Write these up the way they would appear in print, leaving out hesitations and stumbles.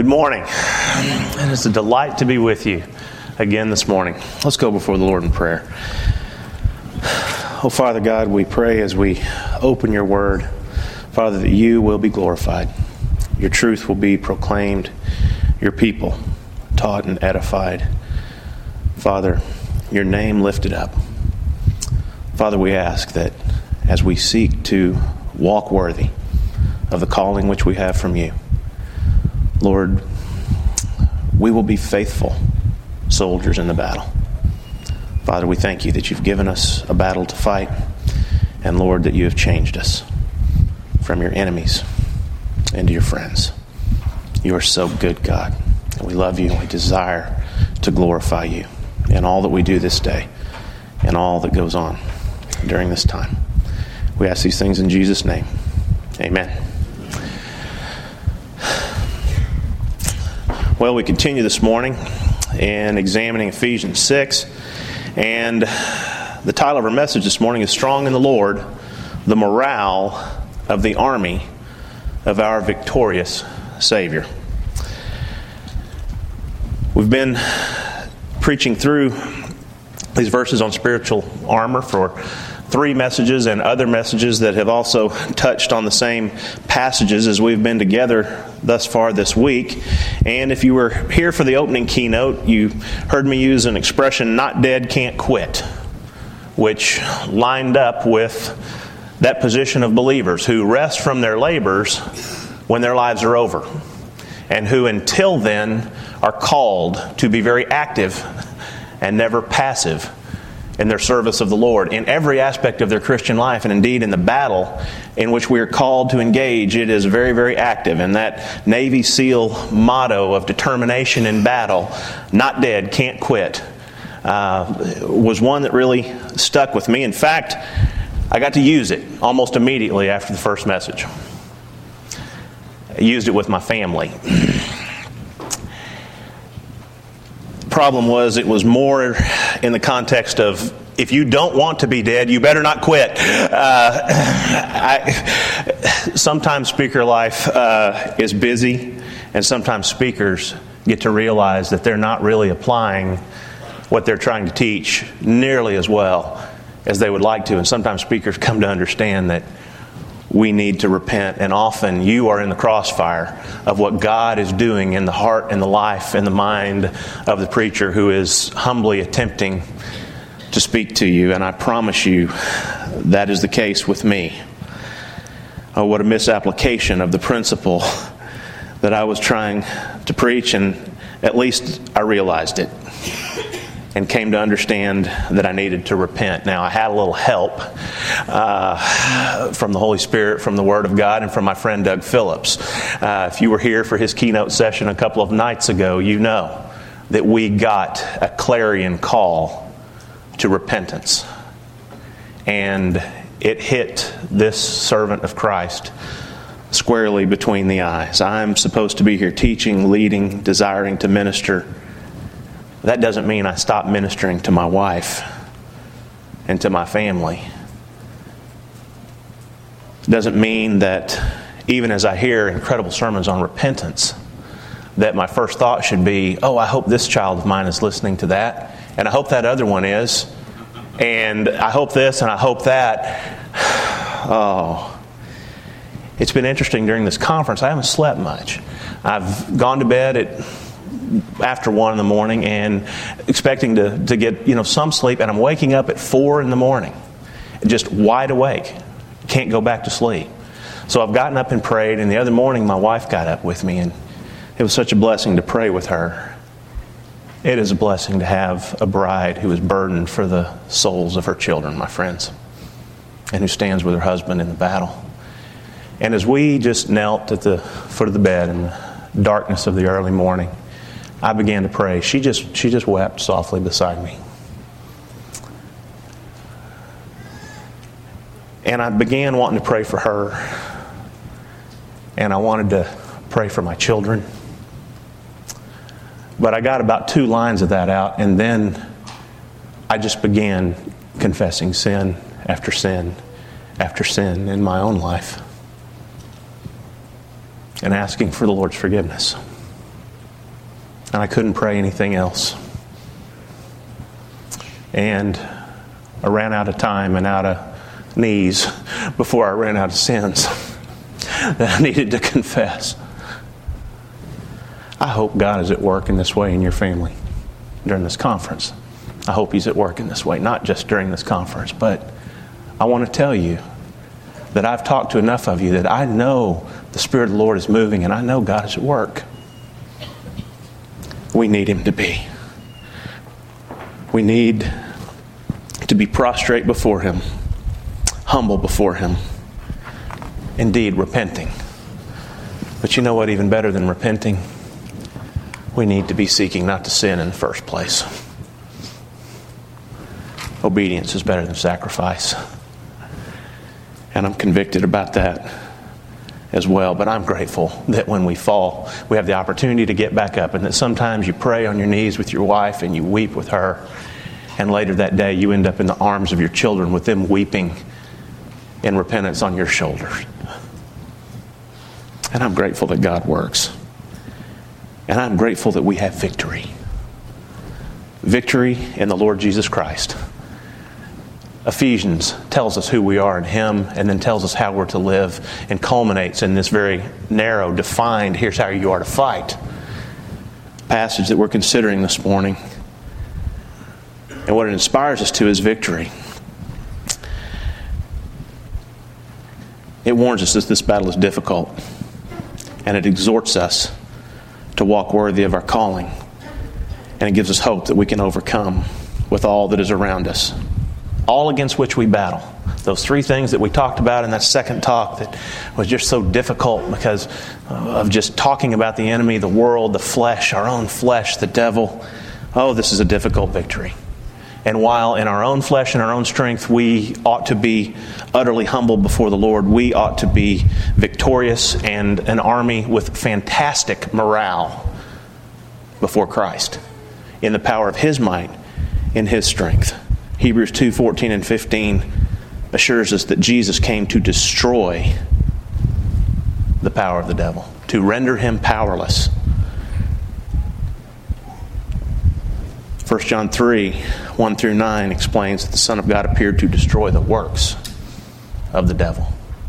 Good morning. And it's a delight to be with you again this morning. Let's go before the Lord in prayer. Oh, Father God, we pray as we open your word, Father, that you will be glorified. Your truth will be proclaimed. Your people taught and edified. Father, your name lifted up. Father, we ask that as we seek to walk worthy of the calling which we have from you, Lord, we will be faithful soldiers in the battle. Father, we thank you that you've given us a battle to fight, and Lord, that you have changed us from your enemies into your friends. You are so good, God, and we love you, and we desire to glorify you in all that we do this day and all that goes on during this time. We ask these things in Jesus' name. Amen. Well, we continue this morning in examining Ephesians 6, and the title of our message this morning is Strong in the Lord, the Morale of the Army of Our Victorious Savior. We've been preaching through these verses on spiritual armor for 3 messages and other messages that have also touched on the same passages as we've been together thus far this week. And if you were here for the opening keynote, you heard me use an expression, not dead, can't quit, which lined up with that position of believers who rest from their labors when their lives are over, and who until then are called to be very active and never passive in their service of the Lord in every aspect of their Christian life, and indeed in the battle in which we are called to engage, it is very, very active. And that Navy SEAL motto of determination in battle, not dead, can't quit, was one that really stuck with me. In fact, I got to use it almost immediately after the first message. I used it with my family. Problem was, it was more in the context of, if you don't want to be dead, you better not quit. Sometimes speaker life is busy, and sometimes speakers get to realize that they're not really applying what they're trying to teach nearly as well as they would like to. And sometimes speakers come to understand that we need to repent, and often you are in the crossfire of what God is doing in the heart and the life and the mind of the preacher who is humbly attempting to speak to you. And I promise you that is the case with me. Oh, what a misapplication of the principle that I was trying to preach, and at least I realized it and came to understand that I needed to repent. Now, I had a little help from the Holy Spirit, from the Word of God, and from my friend Doug Phillips. If you were here for his keynote session a couple of nights ago, you know that we got a clarion call to repentance. And it hit this servant of Christ squarely between the eyes. I'm supposed to be here teaching, leading, desiring to minister. That doesn't mean I stop ministering to my wife and to my family. It doesn't mean that even as I hear incredible sermons on repentance, that my first thought should be, oh, I hope this child of mine is listening to that, and I hope that other one is, and I hope this and I hope that. Oh, it's been interesting during this conference. I haven't slept much. I've gone to bed after 1 in the morning and expecting to get some sleep, and I'm waking up at 4 in the morning, just wide awake. Can't go back to sleep. So I've gotten up and prayed, and the other morning my wife got up with me, and it was such a blessing to pray with her. It is a blessing to have a bride who is burdened for the souls of her children, my friends, and who stands with her husband in the battle. And as we just knelt at the foot of the bed in the darkness of the early morning, I began to pray. She just wept softly beside me. And I began wanting to pray for her. And I wanted to pray for my children. But I got about 2 lines of that out, and then I just began confessing sin after sin after sin in my own life and asking for the Lord's forgiveness. And I couldn't pray anything else. And I ran out of time and out of knees before I ran out of sins that I needed to confess. I hope God is at work in this way in your family during this conference. I hope He's at work in this way, not just during this conference, but I want to tell you that I've talked to enough of you that I know the Spirit of the Lord is moving and I know God is at work. We need Him to be. We need to be prostrate before Him, humble before Him, indeed repenting. But you know what, even better than repenting? We need to be seeking not to sin in the first place. Obedience is better than sacrifice. And I'm convicted about that as well. But I'm grateful that when we fall, we have the opportunity to get back up. And that sometimes you pray on your knees with your wife and you weep with her. And later that day you end up in the arms of your children with them weeping in repentance on your shoulders. And I'm grateful that God works. And I'm grateful that we have victory. Victory in the Lord Jesus Christ. Ephesians tells us who we are in Him and then tells us how we're to live and culminates in this very narrow, defined, here's how you are to fight passage that we're considering this morning. And what it inspires us to is victory. It warns us that this battle is difficult, and it exhorts us to walk worthy of our calling, and it gives us hope that we can overcome with all that is around us. All against which we battle. Those three things that we talked about in that second talk that was just so difficult because of just talking about the enemy, the world, the flesh, our own flesh, the devil. Oh, this is a difficult victory. And while in our own flesh and our own strength we ought to be utterly humble before the Lord, we ought to be victorious and an army with fantastic morale before Christ in the power of His might, in His strength. Hebrews 2:14 and 15 assures us that Jesus came to destroy the power of the devil, to render him powerless. 1 John 3:1 through 9 explains that the Son of God appeared to destroy the works of the devil.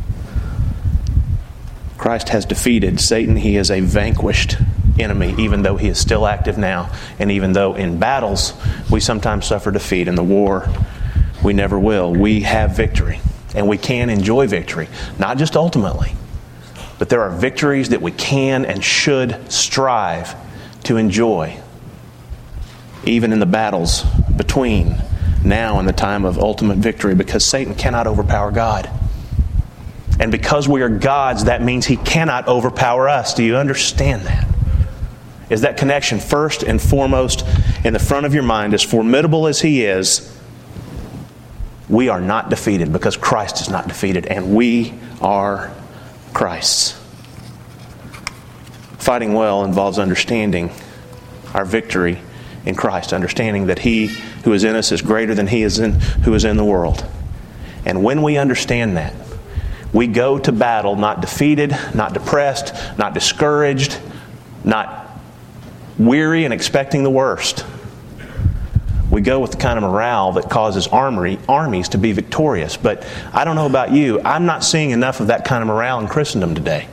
Christ has defeated Satan. He is a vanquished enemy, even though he is still active now. And even though in battles we sometimes suffer defeat, in the war we never will. We have victory. And we can enjoy victory. Not just ultimately, but there are victories that we can and should strive to enjoy, even in the battles between now and the time of ultimate victory, because Satan cannot overpower God. And because we are God's, that means he cannot overpower us. Do you understand that? Is that connection first and foremost in the front of your mind? As formidable as he is, we are not defeated because Christ is not defeated, and we are Christ's. Fighting well involves understanding our victory in Christ, understanding that He who is in us is greater than He is who is in the world. And when we understand that, we go to battle not defeated, not depressed, not discouraged, not weary and expecting the worst. We go with the kind of morale that causes armies to be victorious. But I don't know about you, I'm not seeing enough of that kind of morale in Christendom today.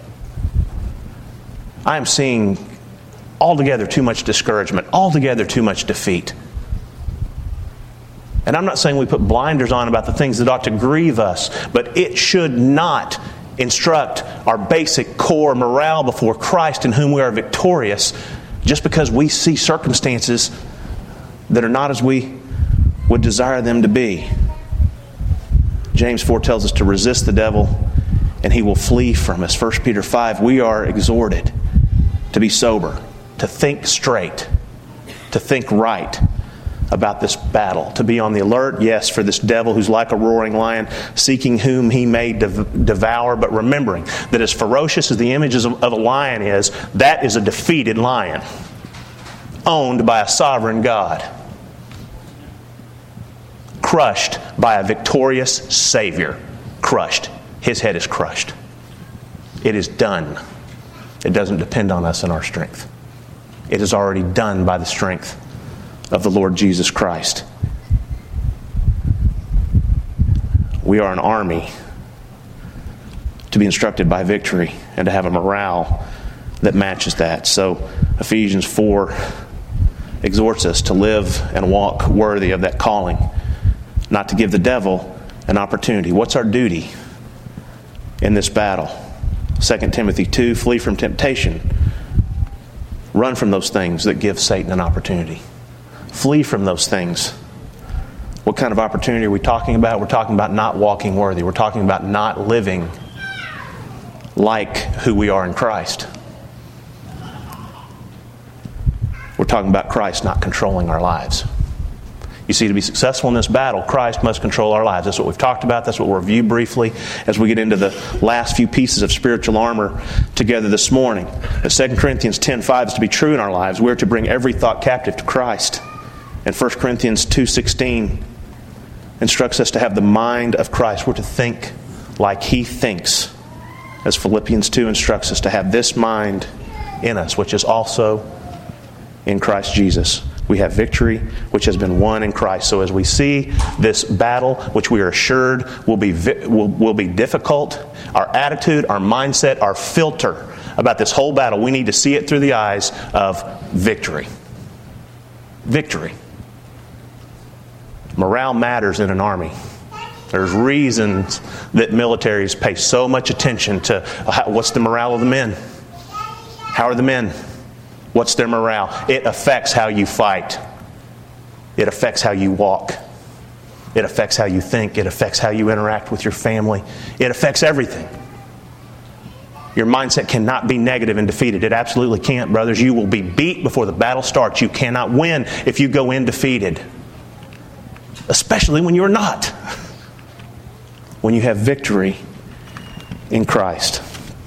I am seeing altogether too much discouragement, altogether too much defeat. And I'm not saying we put blinders on about the things that ought to grieve us, but it should not instruct our basic core morale before Christ, in whom we are victorious, just because we see circumstances that are not as we would desire them to be. James 4 tells us to resist the devil and he will flee from us. 1 Peter 5, we are exhorted to be sober, to think straight, to think right about this battle, to be on the alert, yes, for this devil who's like a roaring lion, seeking whom he may devour, but remembering that as ferocious as the images of a lion is, that is a defeated lion, owned by a sovereign God, crushed by a victorious Savior. Crushed. His head is crushed. It is done. It doesn't depend on us and our strength. It is already done by the strength of the Lord Jesus Christ. We are an army to be instructed by victory and to have a morale that matches that. So Ephesians 4 exhorts us to live and walk worthy of that calling, not to give the devil an opportunity. What's our duty in this battle? 2 Timothy 2, flee from temptation. Run from those things that give Satan an opportunity. Flee from those things. What kind of opportunity are we talking about? We're talking about not walking worthy. We're talking about not living like who we are in Christ. We're talking about Christ not controlling our lives. You see, to be successful in this battle, Christ must control our lives. That's what we've talked about. That's what we'll review briefly as we get into the last few pieces of spiritual armor together this morning. But 2 Corinthians 10:5 is to be true in our lives. We're to bring every thought captive to Christ. And 1 Corinthians 2:16 instructs us to have the mind of Christ. We're to think like He thinks. As Philippians 2 instructs us to have this mind in us, which is also in Christ Jesus. We have victory, which has been won in Christ. So as we see this battle, which we are assured will be difficult, our attitude, our mindset, our filter about this whole battle, we need to see it through the eyes of victory. Victory. Morale matters in an army. There's reasons that militaries pay so much attention to what's the morale of the men. How are the men? What's their morale? It affects how you fight. It affects how you walk. It affects how you think. It affects how you interact with your family. It affects everything. Your mindset cannot be negative and defeated. It absolutely can't, brothers. You will be beat before the battle starts. You cannot win if you go in defeated. Especially when you're not. When you have victory in Christ.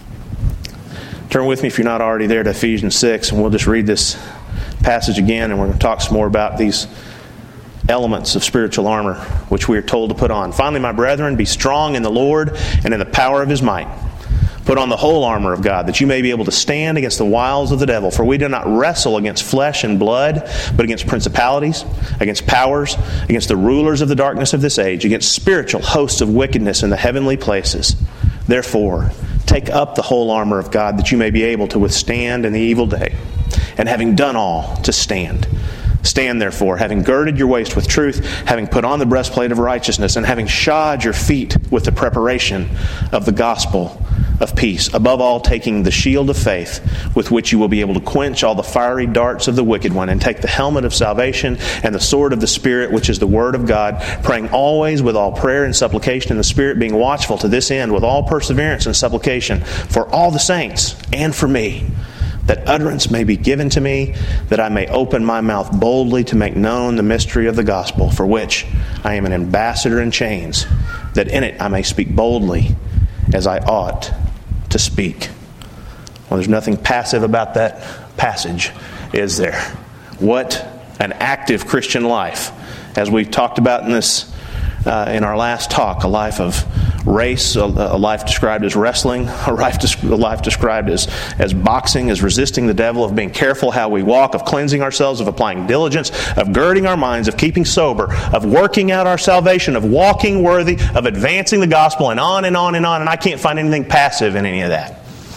Turn with me, if you're not already there, to Ephesians 6, and we'll just read this passage again, and we're going to talk some more about these elements of spiritual armor, which we are told to put on. Finally, my brethren, be strong in the Lord and in the power of His might. Put on the whole armor of God, that you may be able to stand against the wiles of the devil. For we do not wrestle against flesh and blood, but against principalities, against powers, against the rulers of the darkness of this age, against spiritual hosts of wickedness in the heavenly places. Therefore, take up the whole armor of God, that you may be able to withstand in the evil day. And having done all, to stand. Stand therefore, having girded your waist with truth, having put on the breastplate of righteousness, and having shod your feet with the preparation of the gospel of peace. Above all, taking the shield of faith, with which you will be able to quench all the fiery darts of the wicked one, and take the helmet of salvation and the sword of the Spirit, which is the word of God, praying always with all prayer and supplication in the Spirit, being watchful to this end with all perseverance and supplication for all the saints and for me, that utterance may be given to me, that I may open my mouth boldly to make known the mystery of the gospel, for which I am an ambassador in chains, that in it I may speak boldly as I ought to speak. Well, there's nothing passive about that passage, is there? What an active Christian life. As we talked about in this, in our last talk, a life of race, a life described as wrestling, a life described as boxing, as resisting the devil, of being careful how we walk, of cleansing ourselves, of applying diligence, of girding our minds, of keeping sober, of working out our salvation, of walking worthy, of advancing the gospel, and on and on and on. And I can't find anything passive in any of that.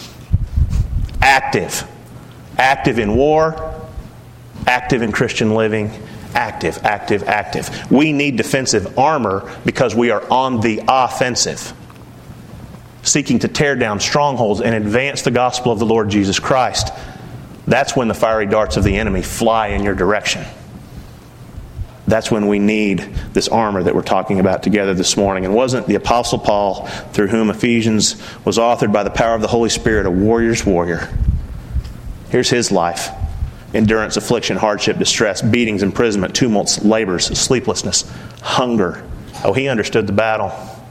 Active. Active in war, active in Christian living, active, active, active. We need defensive armor because we are on the offensive, seeking to tear down strongholds and advance the gospel of the Lord Jesus Christ. That's when the fiery darts of the enemy fly in your direction. That's when we need this armor that we're talking about together this morning. And wasn't the Apostle Paul, through whom Ephesians was authored by the power of the Holy Spirit, a warrior's warrior? Here's his life. Endurance, affliction, hardship, distress, beatings, imprisonment, tumults, labors, sleeplessness, hunger. Oh, he understood the battle.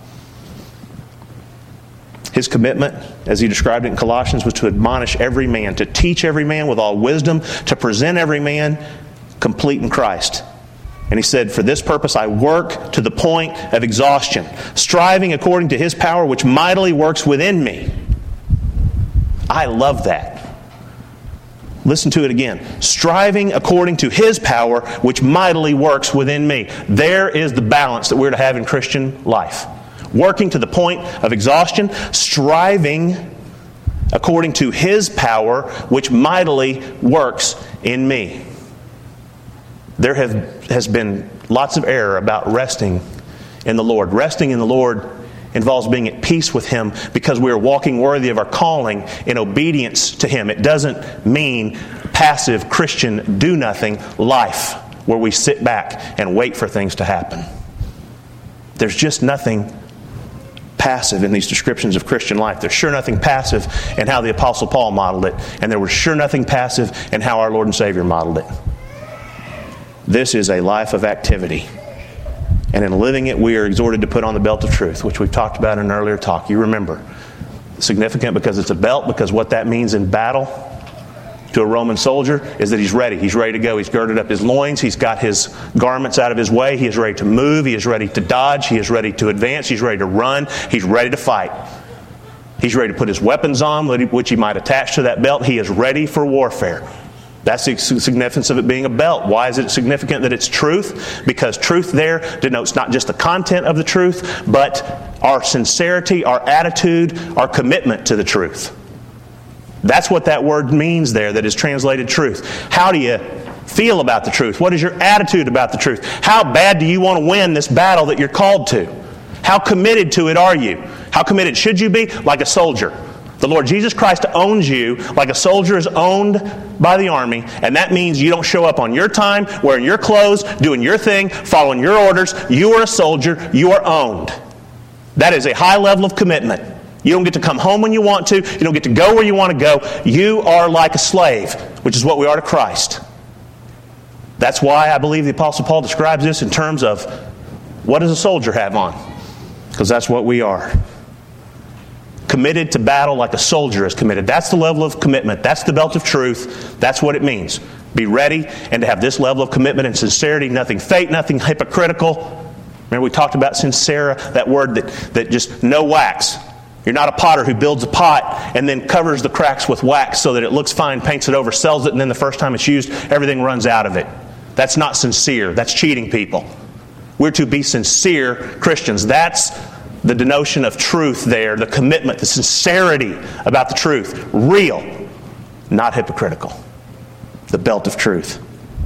His commitment, as he described it in Colossians, was to admonish every man, to teach every man with all wisdom, to present every man complete in Christ. And he said, for this purpose I work to the point of exhaustion, striving according to His power which mightily works within me. I love that. Listen to it again. Striving according to His power, which mightily works within me. There is the balance that we're to have in Christian life. Working to the point of exhaustion, striving according to His power, which mightily works in me. There has been lots of error about resting in the Lord. Resting in the Lord involves being at peace with Him because we are walking worthy of our calling in obedience to Him. It doesn't mean passive Christian do-nothing life where we sit back and wait for things to happen. There's just nothing passive in these descriptions of Christian life. There's sure nothing passive in how the Apostle Paul modeled it, and there was sure nothing passive in how our Lord and Savior modeled it. This is a life of activity. And in living it, we are exhorted to put on the belt of truth, which we've talked about in an earlier talk. You remember. Significant because it's a belt, because what that means in battle to a Roman soldier is that he's ready. He's ready to go. He's girded up his loins. He's got his garments out of his way. He is ready to move. He is ready to dodge. He is ready to advance. He's ready to run. He's ready to fight. He's ready to put his weapons on, which he might attach to that belt. He is ready for warfare. That's the significance of it being a belt. Why is it significant that it's truth? Because truth there denotes not just the content of the truth, but our sincerity, our attitude, our commitment to the truth. That's what that word means there that is translated truth. How do you feel about the truth? What is your attitude about the truth? How bad do you want to win this battle that you're called to? How committed to it are you? How committed should you be? Like a soldier. The Lord Jesus Christ owns you like a soldier is owned by the army, and that means you don't show up on your time, wearing your clothes, doing your thing, following your orders. You are a soldier. You are owned. That is a high level of commitment. You don't get to come home when you want to. You don't get to go where you want to go. You are like a slave, which is what we are to Christ. That's why I believe the Apostle Paul describes this in terms of what does a soldier have on? Because that's what we are. Committed to battle like a soldier is committed. That's the level of commitment. That's the belt of truth. That's what it means. Be ready and to have this level of commitment and sincerity. Nothing fake, nothing hypocritical. Remember we talked about sincera, that word that just no wax. You're not a potter who builds a pot and then covers the cracks with wax so that it looks fine, paints it over, sells it, and then the first time it's used, everything runs out of it. That's not sincere. That's cheating people. We're to be sincere Christians. That's the denotion of truth there, the commitment, the sincerity about the truth. Real, not hypocritical. The belt of truth.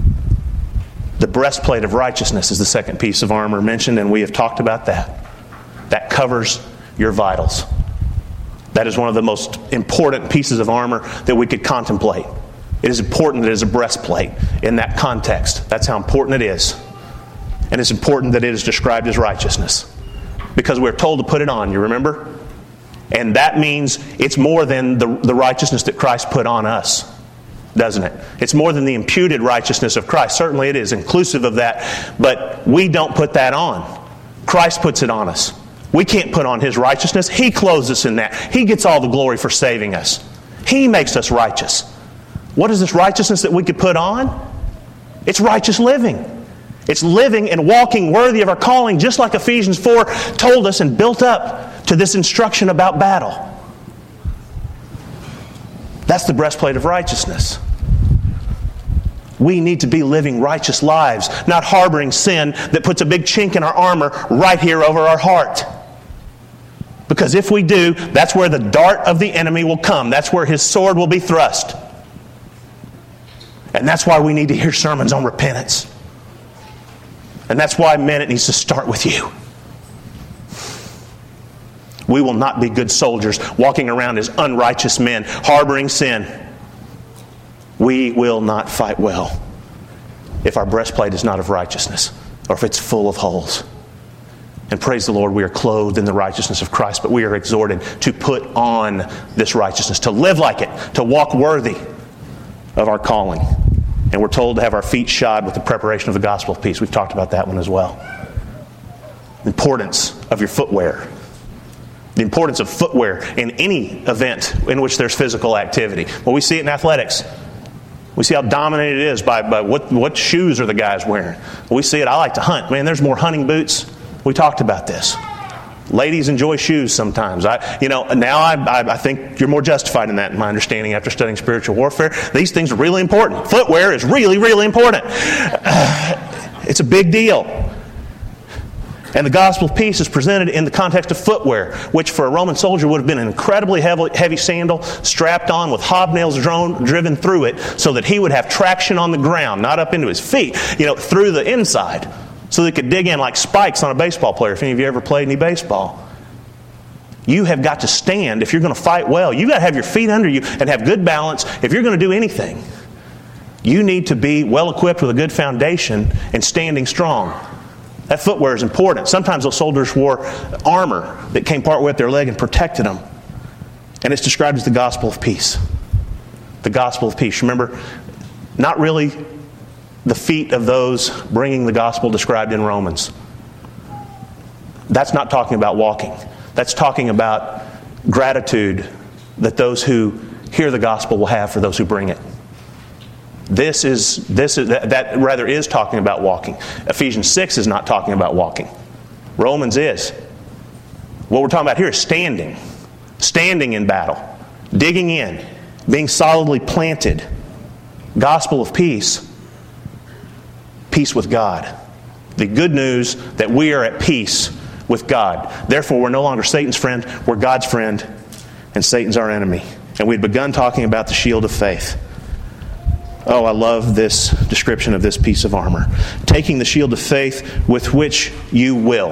The breastplate of righteousness is the second piece of armor mentioned, and we have talked about that. That covers your vitals. That is one of the most important pieces of armor that we could contemplate. It is important that it is a breastplate in that context. That's how important it is. And it's important that it is described as righteousness. Because we're told to put it on, you remember? And that means it's more than the righteousness that Christ put on us, doesn't it? It's more than the imputed righteousness of Christ. Certainly it is inclusive of that, but we don't put that on. Christ puts it on us. We can't put on His righteousness. He clothes us in that. He gets all the glory for saving us. He makes us righteous. What is this righteousness that we could put on? It's righteous living. It's living and walking worthy of our calling, just like Ephesians 4 told us and built up to this instruction about battle. That's the breastplate of righteousness. We need to be living righteous lives, not harboring sin that puts a big chink in our armor right here over our heart. Because if we do, that's where the dart of the enemy will come. That's where his sword will be thrust. And that's why we need to hear sermons on repentance. And that's why, men, it needs to start with you. We will not be good soldiers walking around as unrighteous men, harboring sin. We will not fight well if our breastplate is not of righteousness or if it's full of holes. And praise the Lord, we are clothed in the righteousness of Christ, but we are exhorted to put on this righteousness, to live like it, to walk worthy of our calling. And we're told to have our feet shod with the preparation of the gospel of peace. We've talked about that one as well. The importance of your footwear. The importance of footwear in any event in which there's physical activity. Well, we see it in athletics. We see how dominated it is by what shoes are the guys wearing. We see it. I like to hunt. Man, there's more hunting boots. We talked about this. Ladies enjoy shoes sometimes. I think you're more justified in that, in my understanding, after studying spiritual warfare. These things are really important. Footwear is really, really important. It's a big deal. And the gospel of peace is presented in the context of footwear, which for a Roman soldier would have been an incredibly heavy sandal strapped on with hobnails driven through it so that he would have traction on the ground, not up into his feet, through the inside, so they could dig in like spikes on a baseball player, if any of you ever played any baseball. You have got to stand if you're going to fight well. You've got to have your feet under you and have good balance if you're going to do anything. You need to be well equipped with a good foundation and standing strong. That footwear is important. Sometimes those soldiers wore armor that came partway up their leg and protected them. And it's described as the gospel of peace. The gospel of peace. Remember, not really the feet of those bringing the gospel described in Romans. That's not talking about walking. That's talking about gratitude that those who hear the gospel will have for those who bring it. That rather is talking about walking. Ephesians 6 is not talking about walking. Romans is. What we're talking about here is standing. Standing in battle. Digging in. Being solidly planted. Gospel of peace. Peace with God. The good news that we are at peace with God. Therefore, we're no longer Satan's friend. We're God's friend. And Satan's our enemy. And we'd begun talking about the shield of faith. Oh, I love this description of this piece of armor. Taking the shield of faith with which you will.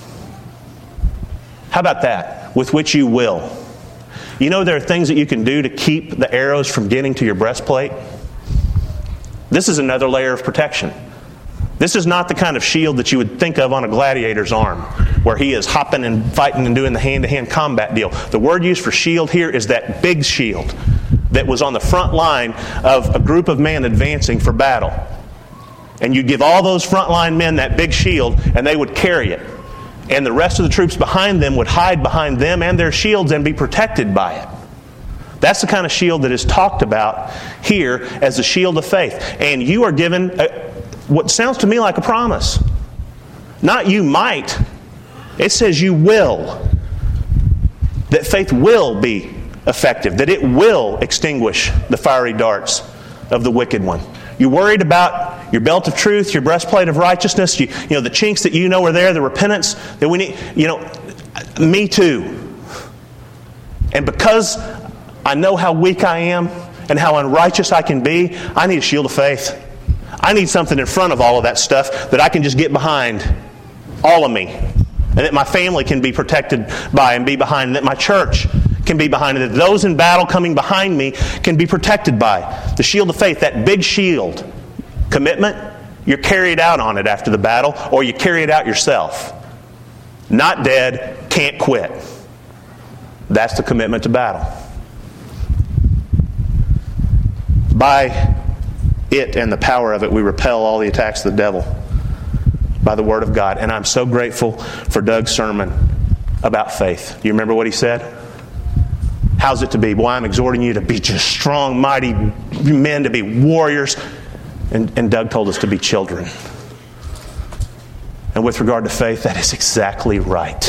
How about that? With which you will. You know there are things that you can do to keep the arrows from getting to your breastplate? This is another layer of protection. This is not the kind of shield that you would think of on a gladiator's arm, where he is hopping and fighting and doing the hand-to-hand combat deal. The word used for shield here is that big shield that was on the front line of a group of men advancing for battle. And you'd give all those frontline men that big shield, and they would carry it. And the rest of the troops behind them would hide behind them and their shields and be protected by it. That's the kind of shield that is talked about here as the shield of faith. And you are given what sounds to me like a promise. Not you might. It says you will. That faith will be effective, that it will extinguish the fiery darts of the wicked one. You worried about your belt of truth, your breastplate of righteousness, the chinks that you know are there, the repentance that we need. Me too. And because I know how weak I am and how unrighteous I can be, I need a shield of faith. I need something in front of all of that stuff that I can just get behind, all of me, and that my family can be protected by and be behind, and that my church can be behind, and that those in battle coming behind me can be protected by. The shield of faith, that big shield. Commitment, you're carried out on it after the battle, or you carry it out yourself. Not dead, can't quit. That's the commitment to battle. By it and the power of it, we repel all the attacks of the devil by the Word of God. And I'm so grateful for Doug's sermon about faith. You remember what he said? How's it to be? Boy, I'm exhorting you to be just strong, mighty men, to be warriors. And Doug told us to be children. And with regard to faith, that is exactly right.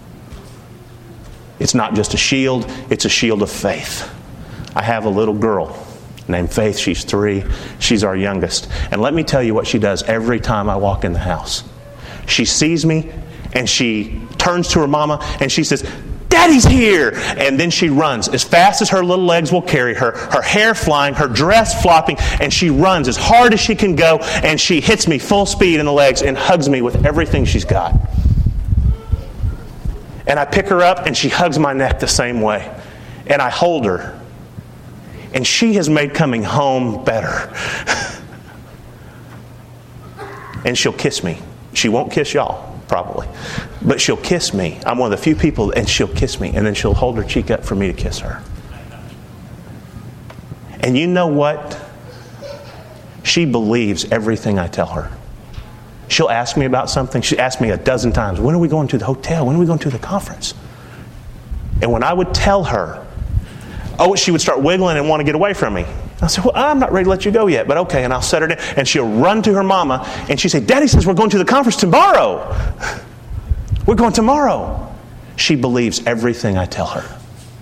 It's not just a shield, it's a shield of faith. I have a little girl named Faith. She's 3. She's our youngest. And let me tell you what she does every time I walk in the house. She sees me and she turns to her mama and she says, "Daddy's here!" And then she runs as fast as her little legs will carry her, her hair flying, her dress flopping, and she runs as hard as she can go, and she hits me full speed in the legs and hugs me with everything she's got. And I pick her up and she hugs my neck the same way. And I hold her. And she has made coming home better. And she'll kiss me. She won't kiss y'all, probably. But she'll kiss me. I'm one of the few people, and she'll kiss me. And then she'll hold her cheek up for me to kiss her. And you know what? She believes everything I tell her. She'll ask me about something. She asked me a dozen times, "When are we going to the hotel? When are we going to the conference?" And when I would tell her, she would start wiggling and want to get away from me. I said, "Well, I'm not ready to let you go yet, but okay." And I'll set her down. And she'll run to her mama, and she'll say, "Daddy says we're going to the conference tomorrow. We're going tomorrow." She believes everything I tell her.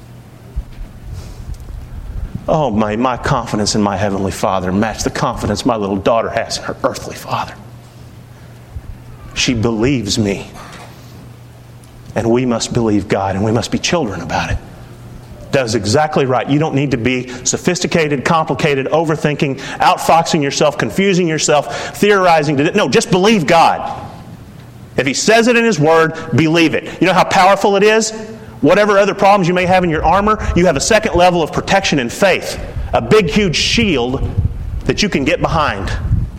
Oh, my confidence in my Heavenly Father matched the confidence my little daughter has in her earthly father. She believes me. And we must believe God, and we must be children about it. Does exactly right. You don't need to be sophisticated, complicated, overthinking, outfoxing yourself, confusing yourself, theorizing. No, just believe God. If He says it in His Word, believe it. You know how powerful it is? Whatever other problems you may have in your armor, you have a second level of protection in faith. A big, huge shield that you can get behind.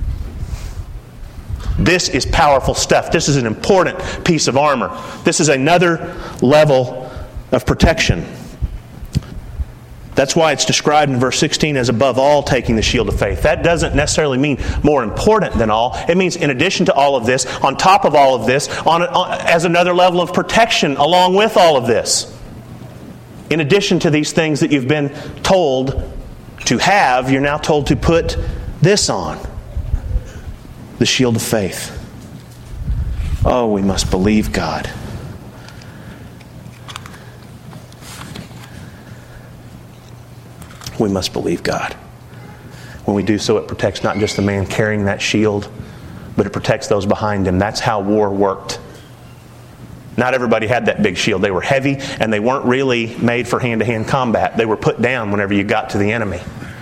This is powerful stuff. This is an important piece of armor. This is another level of protection. That's why it's described in verse 16 as above all taking the shield of faith. That doesn't necessarily mean more important than all. It means in addition to all of this, on top of all of this, as another level of protection along with all of this. In addition to these things that you've been told to have, you're now told to put this on. The shield of faith. Oh, we must believe God. We must believe God. When we do so, it protects not just the man carrying that shield, but it protects those behind him. That's how war worked. Not everybody had that big shield. They were heavy, and they weren't really made for hand-to-hand combat. They were put down whenever you got to the enemy.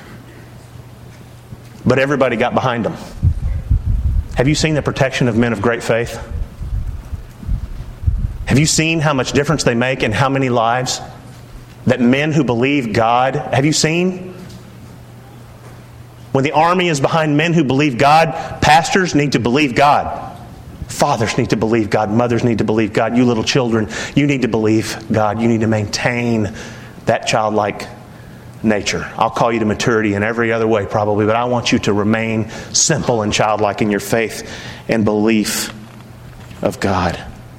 But everybody got behind them. Have you seen the protection of men of great faith? Have you seen how much difference they make in how many lives? That men who believe God, have you seen? When the army is behind men who believe God, pastors need to believe God. Fathers need to believe God. Mothers need to believe God. You little children, you need to believe God. You need to maintain that childlike nature. I'll call you to maturity in every other way probably, but I want you to remain simple and childlike in your faith and belief of God.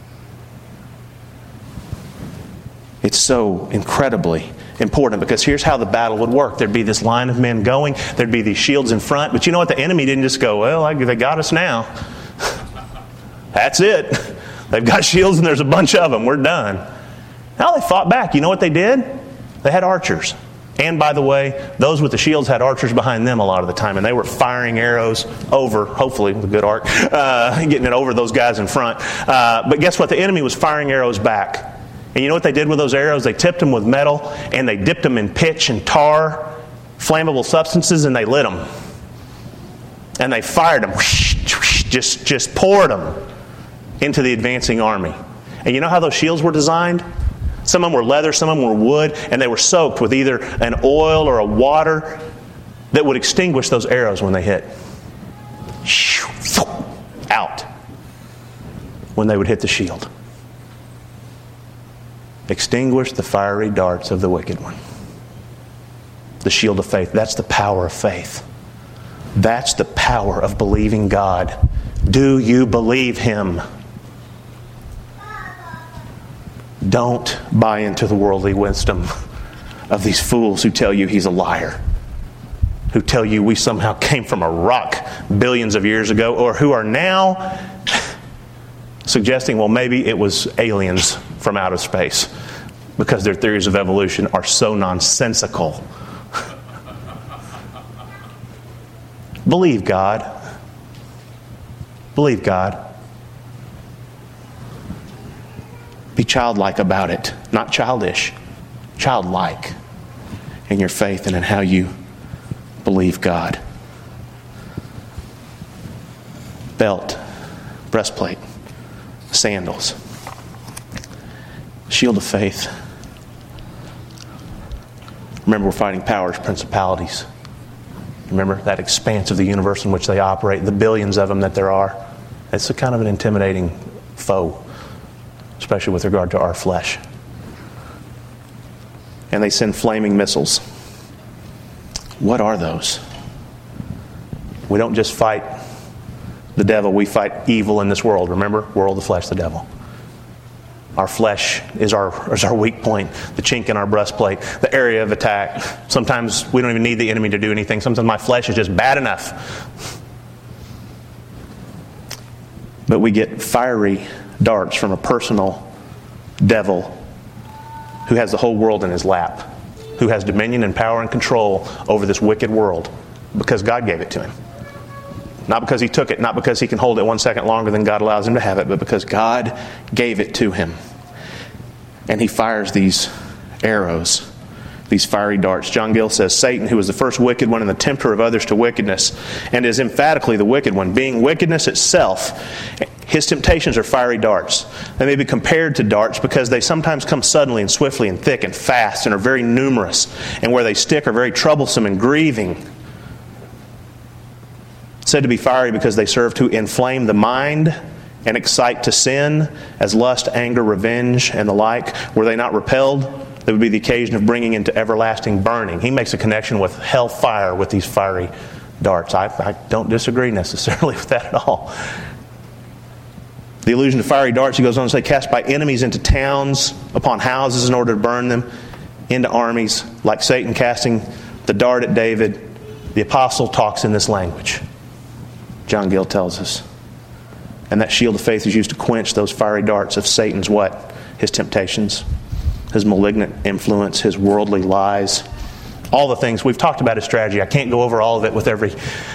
It's so incredibly important because here's how the battle would work. There'd be this line of men going. There'd be these shields in front. But you know what? The enemy didn't just go, well, they got us now. That's it. They've got shields and there's a bunch of them. We're done. Now they fought back. You know what they did? They had archers. And by the way, those with the shields had archers behind them a lot of the time. And they were firing arrows over, hopefully with a good arc, getting it over those guys in front. But guess what? The enemy was firing arrows back. And you know what they did with those arrows? They tipped them with metal, and they dipped them in pitch and tar, flammable substances, and they lit them. And they fired them, just poured them into the advancing army. And you know how those shields were designed? Some of them were leather, some of them were wood, and they were soaked with either an oil or a water that would extinguish those arrows when they hit. Out. When they would hit the shield. Extinguish the fiery darts of the wicked one. The shield of faith. That's the power of faith. That's the power of believing God. Do you believe Him? Don't buy into the worldly wisdom of these fools who tell you He's a liar. Who tell you we somehow came from a rock billions of years ago, or who are now suggesting, well, maybe it was aliens from outer space, because their theories of evolution are so nonsensical. Believe God. Believe God. Be childlike about it. Not childish. Childlike in your faith and in how you believe God. Belt. Breastplate. Sandals. Shield of faith. Remember, we're fighting powers, principalities. Remember that expanse of the universe in which they operate, the billions of them that there are. It's a kind of an intimidating foe, especially with regard to our flesh. And they send flaming missiles. What are those? We don't just fight the devil, we fight evil in this world. Remember? World, the flesh, the devil. Our flesh is our weak point, the chink in our breastplate, the area of attack. Sometimes we don't even need the enemy to do anything. Sometimes my flesh is just bad enough. But we get fiery darts from a personal devil who has the whole world in his lap, who has dominion and power and control over this wicked world because God gave it to him. Not because he took it, not because he can hold it 1 second longer than God allows him to have it, but because God gave it to him. And he fires these arrows, these fiery darts. John Gill says, Satan, who was the first wicked one and the tempter of others to wickedness, and is emphatically the wicked one, being wickedness itself, his temptations are fiery darts. They may be compared to darts because they sometimes come suddenly and swiftly and thick and fast and are very numerous, and where they stick are very troublesome and grieving. Said to be fiery because they serve to inflame the mind and excite to sin, as lust, anger, revenge, and the like. Were they not repelled, they would be the occasion of bringing into everlasting burning. He makes a connection with hellfire with these fiery darts. I don't disagree necessarily with that at all. The allusion to fiery darts, he goes on to say, cast by enemies into towns, upon houses in order to burn them, into armies, like Satan casting the dart at David. The apostle talks in this language, John Gill tells us. And that shield of faith is used to quench those fiery darts of Satan's what? His temptations, his malignant influence, his worldly lies. All the things. We've talked about his strategy. I can't go over all of it with every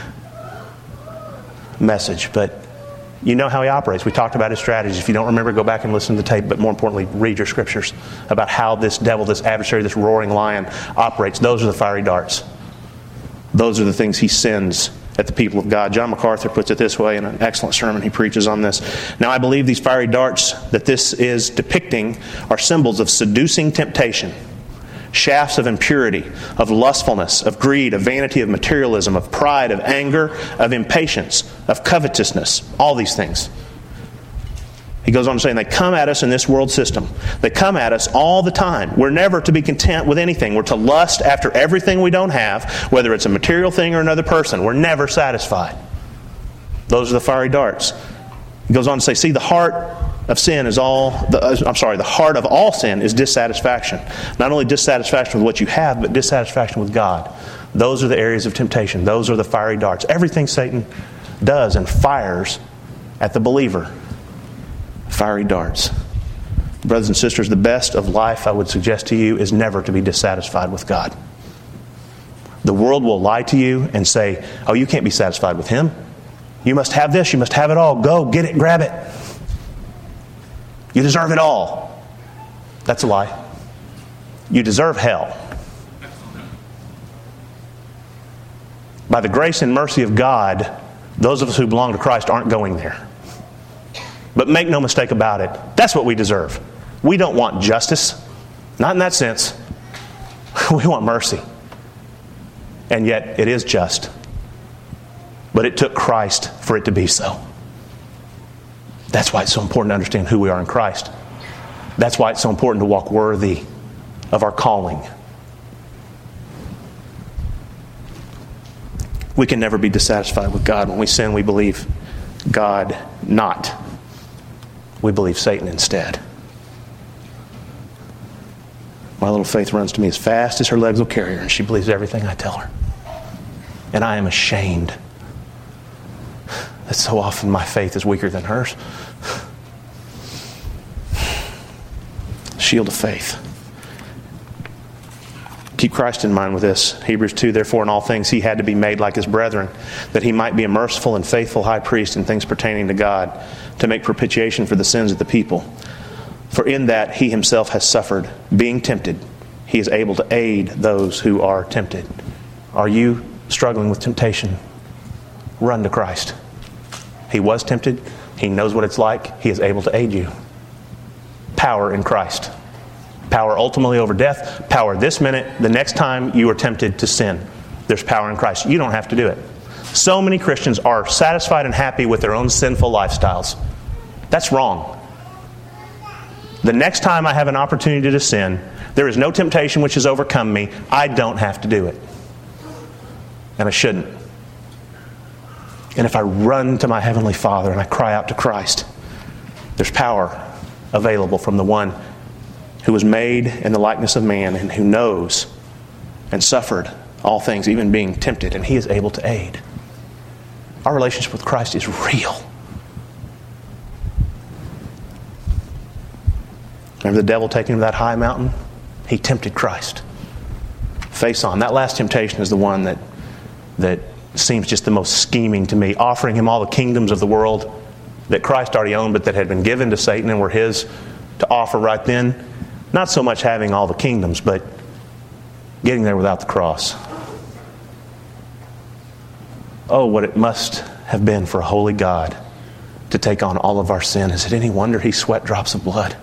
message, but you know how he operates. We talked about his strategies. If you don't remember, go back and listen to the tape, but more importantly, read your scriptures about how this devil, this adversary, this roaring lion operates. Those are the fiery darts. Those are the things he sends at the people of God. John MacArthur puts it this way in an excellent sermon he preaches on this. Now I believe these fiery darts that this is depicting are symbols of seducing temptation, shafts of impurity, of lustfulness, of greed, of vanity, of materialism, of pride, of anger, of impatience, of covetousness, all these things. He goes on to say, they come at us in this world system. They come at us all the time. We're never to be content with anything. We're to lust after everything we don't have, whether it's a material thing or another person. We're never satisfied. Those are the fiery darts. He goes on to say, see, the heart of sin is the heart of all sin is dissatisfaction. Not only dissatisfaction with what you have, but dissatisfaction with God. Those are the areas of temptation. Those are the fiery darts. Everything Satan does and fires at the believer. Fiery darts. Brothers and sisters, the best of life, I would suggest to you, is never to be dissatisfied with God. The world will lie to you and say, oh, you can't be satisfied with Him. You must have this, you must have it all. Go, get it, grab it. You deserve it all. That's a lie. You deserve hell. By the grace and mercy of God, those of us who belong to Christ aren't going there. But make no mistake about it, that's what we deserve. We don't want justice. Not in that sense. We want mercy. And yet it is just. But it took Christ for it to be so. That's why it's so important to understand who we are in Christ. That's why it's so important to walk worthy of our calling. We can never be dissatisfied with God. When we sin, we believe God not. We believe Satan instead. My little faith runs to me as fast as her legs will carry her, and she believes everything I tell her. And I am ashamed that so often my faith is weaker than hers. Shield of faith. Keep Christ in mind with this. Hebrews 2, therefore in all things He had to be made like His brethren, that He might be a merciful and faithful high priest in things pertaining to God, to make propitiation for the sins of the people. For in that He Himself has suffered, being tempted, He is able to aid those who are tempted. Are you struggling with temptation? Run to Christ. He was tempted. He knows what it's like. He is able to aid you. Power in Christ. Power ultimately over death. Power this minute, the next time you are tempted to sin. There's power in Christ. You don't have to do it. So many Christians are satisfied and happy with their own sinful lifestyles. That's wrong. The next time I have an opportunity to sin, there is no temptation which has overcome me. I don't have to do it. And I shouldn't. And if I run to my Heavenly Father and I cry out to Christ, there's power available from the one who was made in the likeness of man and who knows and suffered all things, even being tempted, and He is able to aid. Our relationship with Christ is real. Remember the devil taking him to that high mountain? He tempted Christ. Face on. That last temptation is the one that seems just the most scheming to me. Offering him all the kingdoms of the world that Christ already owned, but that had been given to Satan and were his to offer right then. Not so much having all the kingdoms, but getting there without the cross. Oh, what it must have been for a holy God to take on all of our sin. Is it any wonder he sweat drops of blood?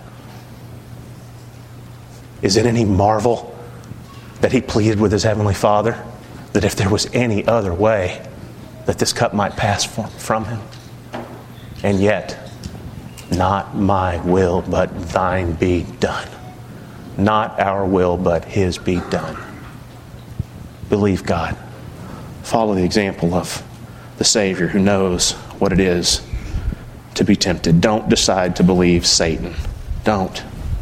Is it any marvel that he pleaded with his heavenly Father that if there was any other way that this cup might pass from him? And yet, not my will, but thine be done. Not our will, but his be done. Believe God. Follow the example of the Savior who knows what it is to be tempted. Don't decide to believe Satan. Don't.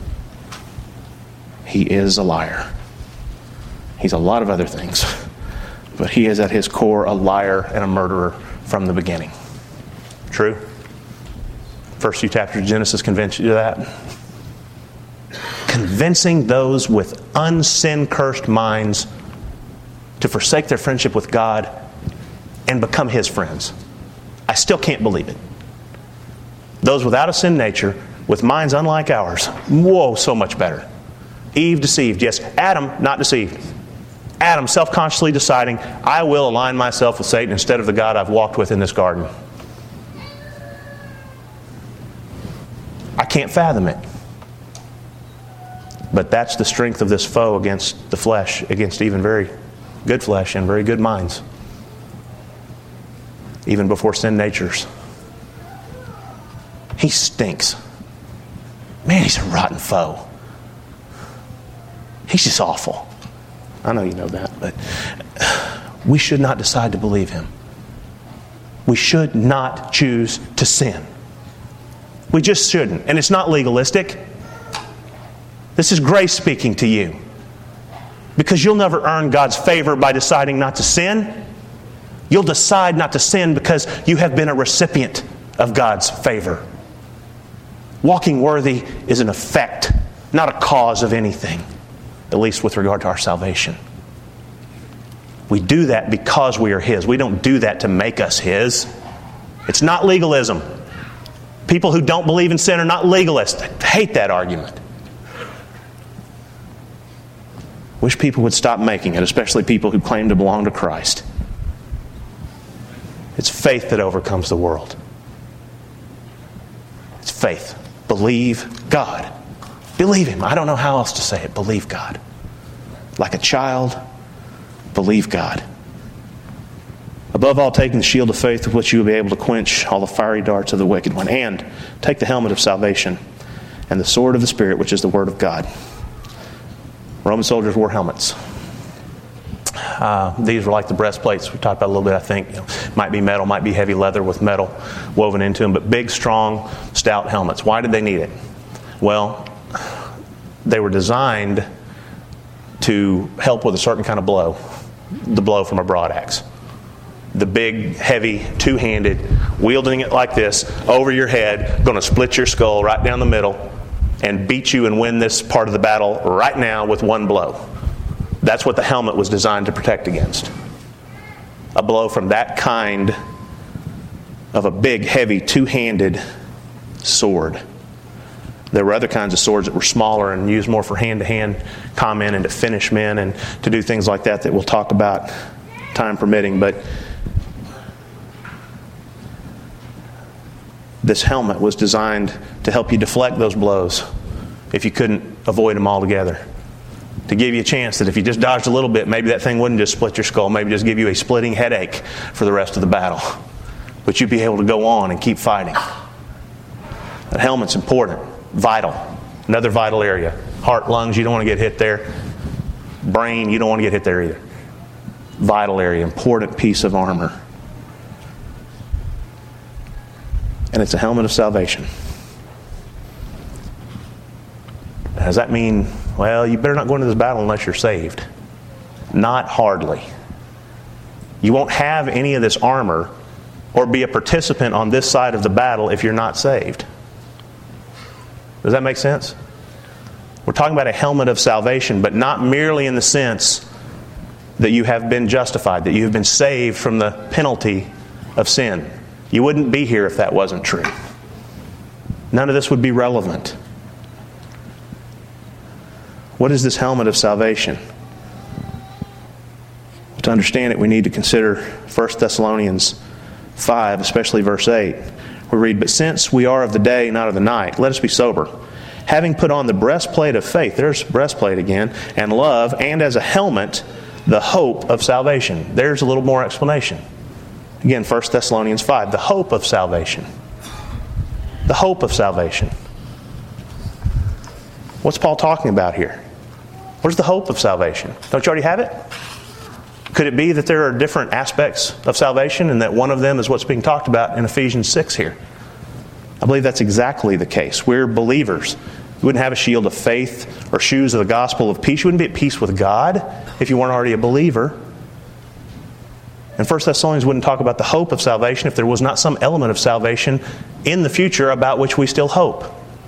He is a liar. He's a lot of other things. But he is at his core a liar and a murderer from the beginning. True? First few chapters of Genesis convince you of that. Convincing those with unsin-cursed minds to forsake their friendship with God and become his friends. I still can't believe it. Those without a sin nature, with minds unlike ours, whoa, so much better. Eve deceived, yes. Adam, not deceived. Adam self-consciously deciding, I will align myself with Satan instead of the God I've walked with in this garden. I can't fathom it. But that's the strength of this foe against the flesh, against even very good flesh and very good minds. Even before sin natures. He stinks. Man, he's a rotten foe. He's just awful. I know you know that, but we should not decide to believe him. We should not choose to sin. We just shouldn't. And it's not legalistic. This is grace speaking to you. Because you'll never earn God's favor by deciding not to sin. You'll decide not to sin because you have been a recipient of God's favor. Walking worthy is an effect, not a cause of anything, at least with regard to our salvation. We do that because we are his. We don't do that to make us his. It's not legalism. People who don't believe in sin are not legalists. I hate that argument. Wish people would stop making it, especially people who claim to belong to Christ. It's faith that overcomes the world. It's faith. Believe God. Believe him. I don't know how else to say it. Believe God. Like a child, believe God. Above all, taking the shield of faith with which you will be able to quench all the fiery darts of the wicked one. And take the helmet of salvation and the sword of the Spirit, which is the word of God. Roman soldiers wore helmets. These were like the breastplates we talked about a little bit, I think. Might be metal, might be heavy leather with metal woven into them, but big, strong, stout helmets. Why did they need it? Well, they were designed to help with a certain kind of blow, the blow from a broad axe. The big, heavy, two-handed, wielding it like this over your head, going to split your skull right down the middle and beat you and win this part of the battle right now with one blow. That's what the helmet was designed to protect against. A blow from that kind of a big, heavy, two-handed sword. There were other kinds of swords that were smaller and used more for hand-to-hand combat and to finish men and to do things like that we'll talk about, time permitting. But this helmet was designed to help you deflect those blows if you couldn't avoid them altogether. To give you a chance that if you just dodged a little bit, maybe that thing wouldn't just split your skull, maybe just give you a splitting headache for the rest of the battle. But you'd be able to go on and keep fighting. That helmet's important, vital. Another vital area. Heart, lungs, you don't want to get hit there. Brain, you don't want to get hit there either. Vital area, important piece of armor. And it's a helmet of salvation. Does that mean, well, you better not go into this battle unless you're saved? Not hardly. You won't have any of this armor or be a participant on this side of the battle if you're not saved. Does that make sense? We're talking about a helmet of salvation, but not merely in the sense that you have been justified, that you have been saved from the penalty of sin. You wouldn't be here if that wasn't true. None of this would be relevant. What is this helmet of salvation? To understand it, we need to consider 1 Thessalonians 5, especially verse 8. We read, "But since we are of the day, not of the night, let us be sober, having put on the breastplate of faith," there's breastplate again, "and love, and as a helmet, the hope of salvation." There's a little more explanation. Again, 1 Thessalonians 5, the hope of salvation. The hope of salvation. What's Paul talking about here? Where's the hope of salvation? Don't you already have it? Could it be that there are different aspects of salvation and that one of them is what's being talked about in Ephesians 6 here? I believe that's exactly the case. We're believers. You wouldn't have a shield of faith or shoes of the gospel of peace. You wouldn't be at peace with God if you weren't already a believer. And 1 Thessalonians wouldn't talk about the hope of salvation if there was not some element of salvation in the future about which we still hope.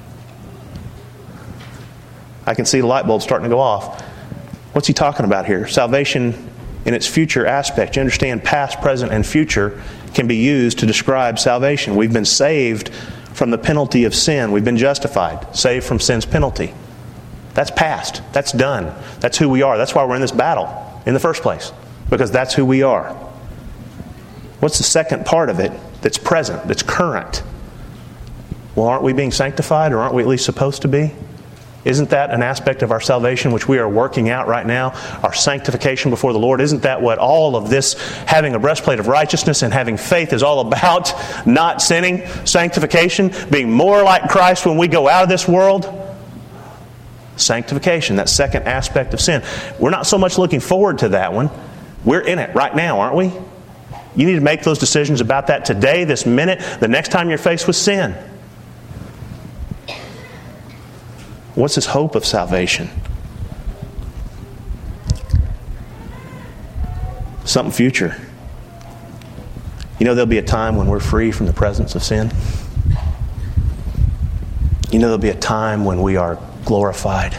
I can see the light bulb starting to go off. What's he talking about here? Salvation in its future aspect. You understand, past, present, and future can be used to describe salvation. We've been saved from the penalty of sin. We've been justified, saved from sin's penalty. That's past. That's done. That's who we are. That's why we're in this battle in the first place, because that's who we are. What's the second part of it that's present, that's current? Well, aren't we being sanctified, or aren't we at least supposed to be? Isn't that an aspect of our salvation which we are working out right now? Our sanctification before the Lord. Isn't that what all of this having a breastplate of righteousness and having faith is all about? Not sinning, sanctification, being more like Christ when we go out of this world. Sanctification, that second aspect of sin. We're not so much looking forward to that one. We're in it right now, aren't we? You need to make those decisions about that today, this minute, the next time you're faced with sin. What's this hope of salvation? Something future. You know there'll be a time when we're free from the presence of sin. You know there'll be a time when we are glorified.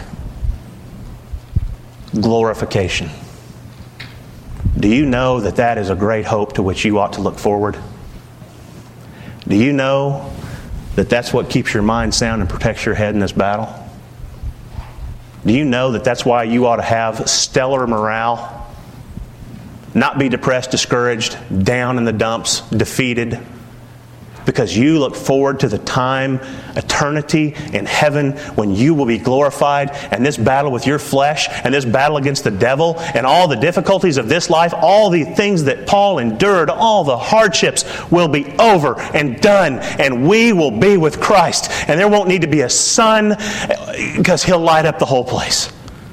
Glorification. Do you know that that is a great hope to which you ought to look forward? Do you know that that's what keeps your mind sound and protects your head in this battle? Do you know that that's why you ought to have stellar morale? Not be depressed, discouraged, down in the dumps, defeated. Because you look forward to the time, eternity in heaven, when you will be glorified, and this battle with your flesh, and this battle against the devil, and all the difficulties of this life, all the things that Paul endured, all the hardships will be over and done, and we will be with Christ. And there won't need to be a sun, because He'll light up the whole place.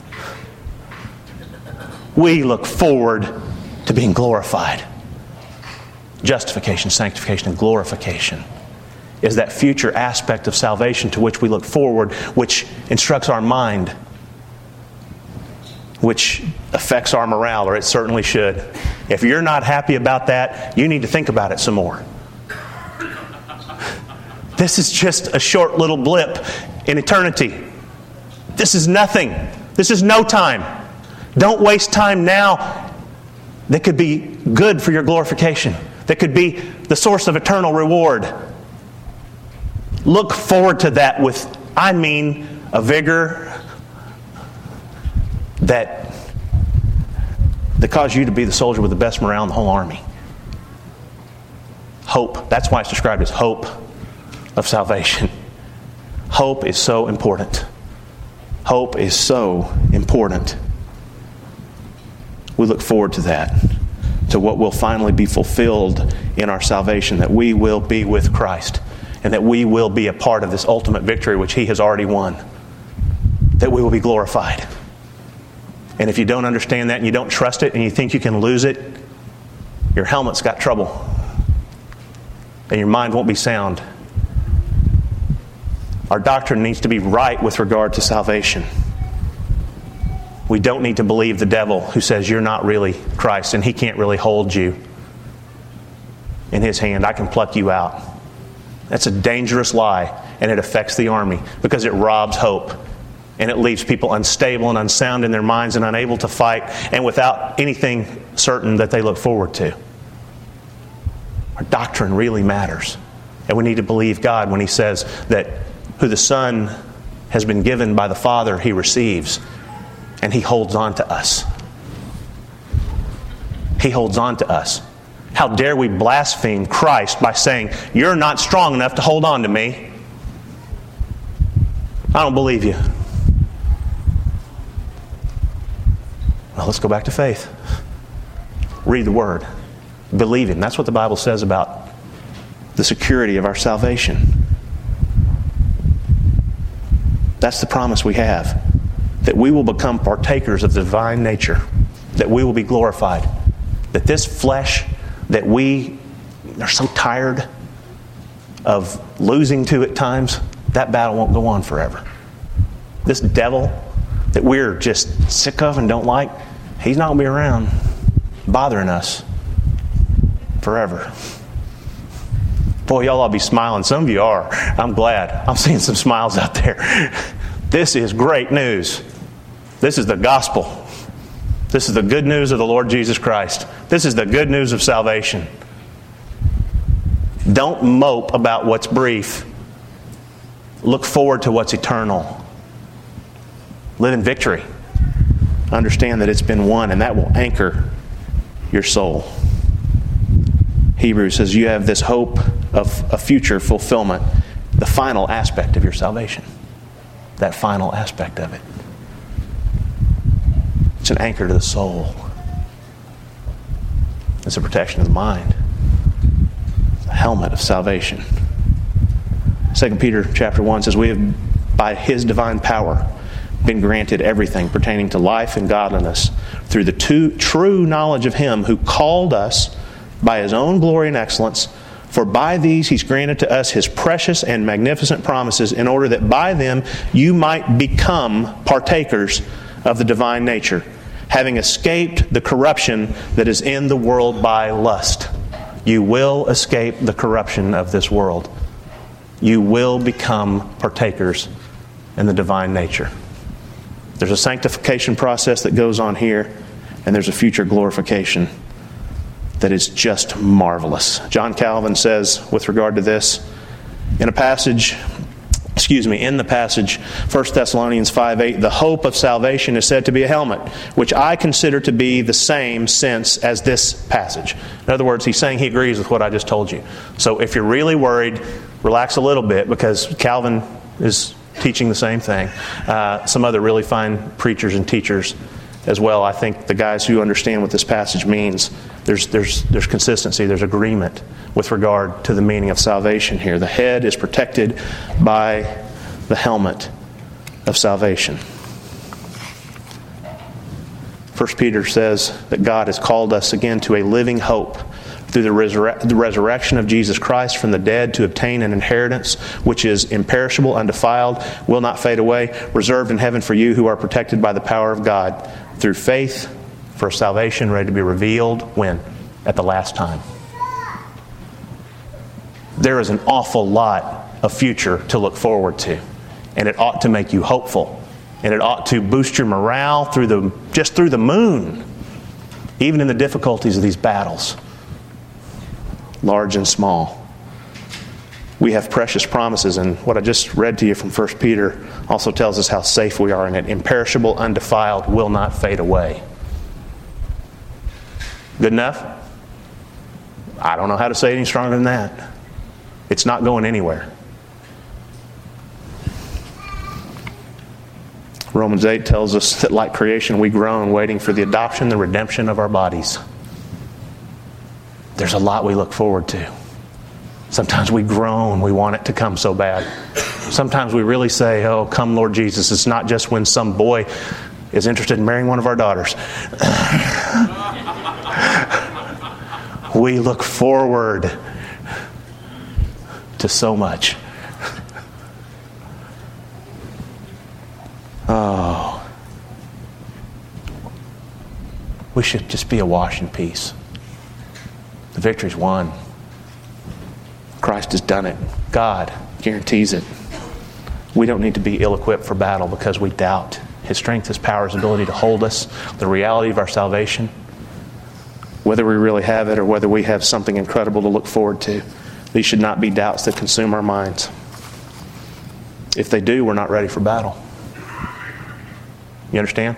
We look forward to being glorified. Justification, sanctification, and glorification is that future aspect of salvation to which we look forward, which instructs our mind, which affects our morale, or it certainly should. If you're not happy about that, you need to think about it some more. This is just a short little blip in eternity. This is nothing. This is no time. Don't waste time now that could be good for your glorification, that could be the source of eternal reward. Look forward to that with, a vigor that caused you to be the soldier with the best morale in the whole army. Hope. That's why it's described as hope of salvation. Hope is so important. Hope is so important. We look forward to that, to what will finally be fulfilled in our salvation, that we will be with Christ, and that we will be a part of this ultimate victory which He has already won, that we will be glorified. And if you don't understand that and you don't trust it and you think you can lose it, your helmet's got trouble, and your mind won't be sound. Our doctrine needs to be right with regard to salvation. We don't need to believe the devil who says you're not really Christ and he can't really hold you in his hand. I can pluck you out. That's a dangerous lie, and it affects the army because it robs hope. And it leaves people unstable and unsound in their minds and unable to fight and without anything certain that they look forward to. Our doctrine really matters. And we need to believe God when He says that who the Son has been given by the Father, He receives. And He holds on to us. He holds on to us. How dare we blaspheme Christ by saying, you're not strong enough to hold on to me? I don't believe you. Well, let's go back to faith. Read the Word. Believe Him. That's what the Bible says about the security of our salvation. That's the promise we have. That we will become partakers of the divine nature. That we will be glorified. That this flesh that we are so tired of losing to at times, that battle won't go on forever. This devil that we're just sick of and don't like, he's not going to be around bothering us forever. Boy, y'all ought to be smiling. Some of you are. I'm glad. I'm seeing some smiles out there. This is great news. This is the gospel. This is the good news of the Lord Jesus Christ. This is the good news of salvation. Don't mope about what's brief. Look forward to what's eternal. Live in victory. Understand that it's been won, and that will anchor your soul. Hebrews says you have this hope of a future fulfillment, the final aspect of your salvation. That final aspect of it. It's an anchor to the soul. It's a protection of the mind. It's the helmet of salvation. 2 Peter chapter 1 says, we have, by His divine power, been granted everything pertaining to life and godliness through the true knowledge of Him who called us by His own glory and excellence. For by these He's granted to us His precious and magnificent promises, in order that by them you might become partakers of the divine nature, having escaped the corruption that is in the world by lust. You will escape the corruption of this world. You will become partakers in the divine nature. There's a sanctification process that goes on here, and there's a future glorification that is just marvelous. John Calvin says with regard to this, in the passage, 1 Thessalonians 5:8, the hope of salvation is said to be a helmet, which I consider to be the same sense as this passage. In other words, he's saying he agrees with what I just told you. So if you're really worried, relax a little bit, because Calvin is teaching the same thing. Some other really fine preachers and teachers as well. I think the guys who understand what this passage means, there's consistency, there's agreement with regard to the meaning of salvation here. The head is protected by the helmet of salvation. 1 Peter says that God has called us again to a living hope through the resurrection of Jesus Christ from the dead, to obtain an inheritance which is imperishable, undefiled, will not fade away, reserved in heaven for you who are protected by the power of God through faith for salvation ready to be revealed when? At the last time. There is an awful lot of future to look forward to, and it ought to make you hopeful, and it ought to boost your morale through the moon, even in the difficulties of these battles, large and small. We have precious promises, and what I just read to you from 1 Peter also tells us how safe we are in it. Imperishable, undefiled, will not fade away. Good enough? I don't know how to say it any stronger than that. It's not going anywhere. Romans 8 tells us that like creation we groan, waiting for the adoption, the redemption of our bodies. There's a lot we look forward to. Sometimes we groan, we want it to come so bad. Sometimes we really say, oh, come Lord Jesus. It's not just when some boy is interested in marrying one of our daughters. We look forward to so much. Oh. We should just be awash in peace. The victory's won. Christ has done it. God guarantees it. We don't need to be ill-equipped for battle because we doubt His strength, His power, His ability to hold us, the reality of our salvation, whether we really have it or whether we have something incredible to look forward to. These should not be doubts that consume our minds. If they do, we're not ready for battle. You understand?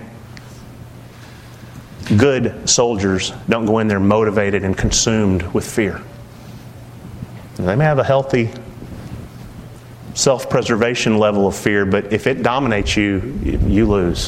Good soldiers don't go in there motivated and consumed with fear. They may have a healthy self-preservation level of fear, but if it dominates you, you lose.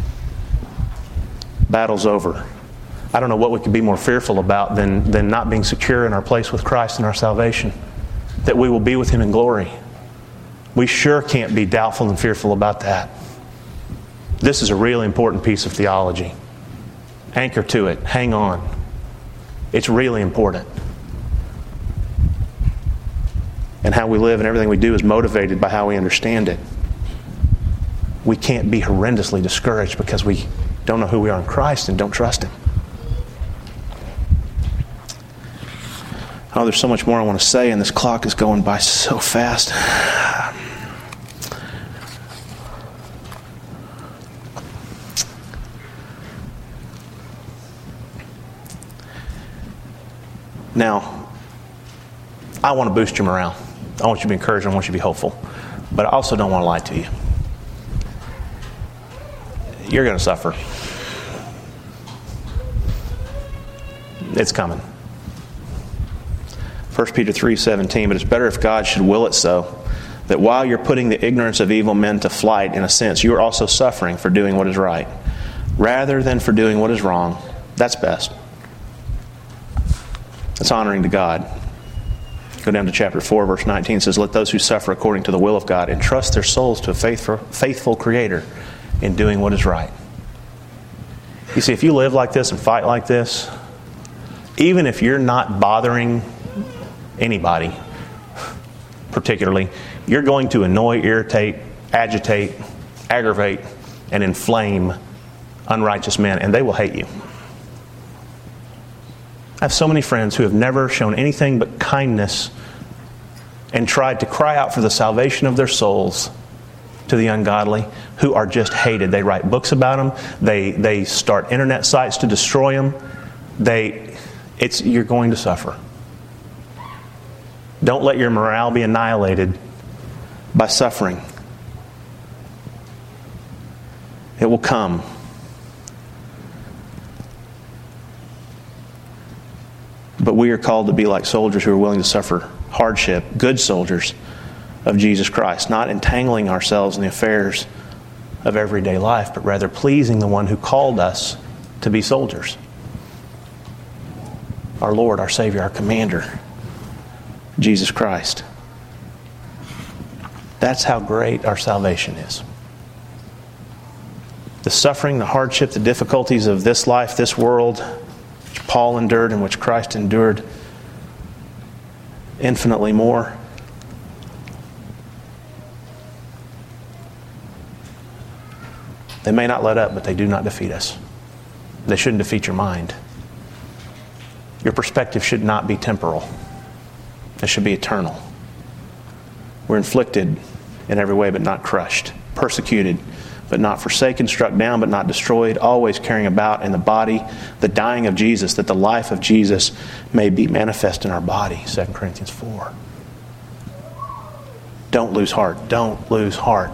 Battle's over. I don't know what we could be more fearful about than not being secure in our place with Christ and our salvation, that we will be with Him in glory. We sure can't be doubtful and fearful about that. This is a really important piece of theology. Anchor to it. Hang on. It's really important. And how we live and everything we do is motivated by how we understand it. We can't be horrendously discouraged because we don't know who we are in Christ and don't trust Him. Oh, there's so much more I want to say, and this clock is going by so fast. Now, I want to boost your morale. I want you to be encouraged. I want you to be hopeful. But I also don't want to lie to you. You're going to suffer. It's coming. 1 Peter 3:17, but it's better if God should will it so, that while you're putting the ignorance of evil men to flight, in a sense, you are also suffering for doing what is right, rather than for doing what is wrong. That's best. That's honoring to God. Go down to chapter 4, verse 19. It says, let those who suffer according to the will of God entrust their souls to a faithful Creator in doing what is right. You see, if you live like this and fight like this, even if you're not bothering anybody particularly, you're going to annoy, irritate, agitate, aggravate, and inflame unrighteous men, and they will hate you. I have so many friends who have never shown anything but kindness and tried to cry out for the salvation of their souls to the ungodly, who are just hated. They write books about them. They start internet sites to destroy them. You're going to suffer. Don't let your morale be annihilated by suffering. It will come. But we are called to be like soldiers who are willing to suffer hardship, good soldiers of Jesus Christ, not entangling ourselves in the affairs of everyday life, but rather pleasing the one who called us to be soldiers. Our Lord, our Savior, our Commander, Jesus Christ. That's how great our salvation is. The suffering, the hardship, the difficulties of this life, this world, which Paul endured and which Christ endured infinitely more. They may not let up, but they do not defeat us. They shouldn't defeat your mind. Your perspective should not be temporal. It should be eternal. We're inflicted in every way, but not crushed. Persecuted, but not forsaken. Struck down, but not destroyed. Always carrying about in the body the dying of Jesus, that the life of Jesus may be manifest in our body. 2 Corinthians 4. Don't lose heart. Don't lose heart.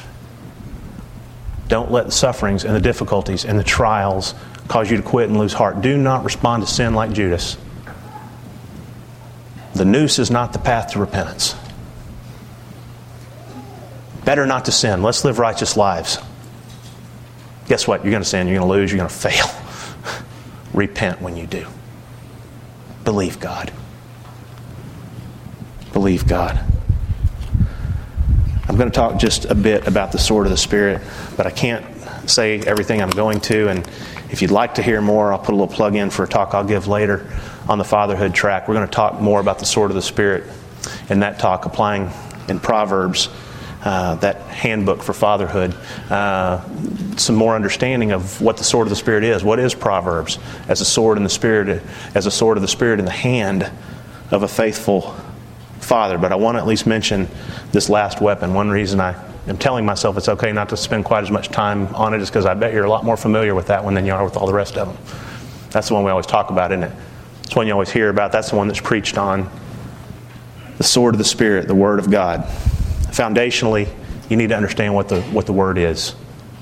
Don't let the sufferings and the difficulties and the trials cause you to quit and lose heart. Do not respond to sin like Judas. The noose is not the path to repentance. Better not to sin. Let's live righteous lives. Guess what? You're going to sin. You're going to lose. You're going to fail. Repent when you do. Believe God. Believe God. I'm going to talk just a bit about the sword of the Spirit, but I can't say everything I'm going to. And if you'd like to hear more, I'll put a little plug in for a talk I'll give later on the fatherhood track. We're going to talk more about the sword of the Spirit in that talk, applying in Proverbs, that handbook for fatherhood, some more understanding of what the sword of the Spirit is. What is Proverbs as a sword in the Spirit, as a sword of the Spirit in the hand of a faithful father? But I want to at least mention this last weapon. One reason I am telling myself it's okay not to spend quite as much time on it, is because I bet you're a lot more familiar with that one than you are with all the rest of them. That's the one we always talk about, isn't it? It's one you always hear about. That's the one that's preached on. The sword of the Spirit, the Word of God. Foundationally, you need to understand what the Word is.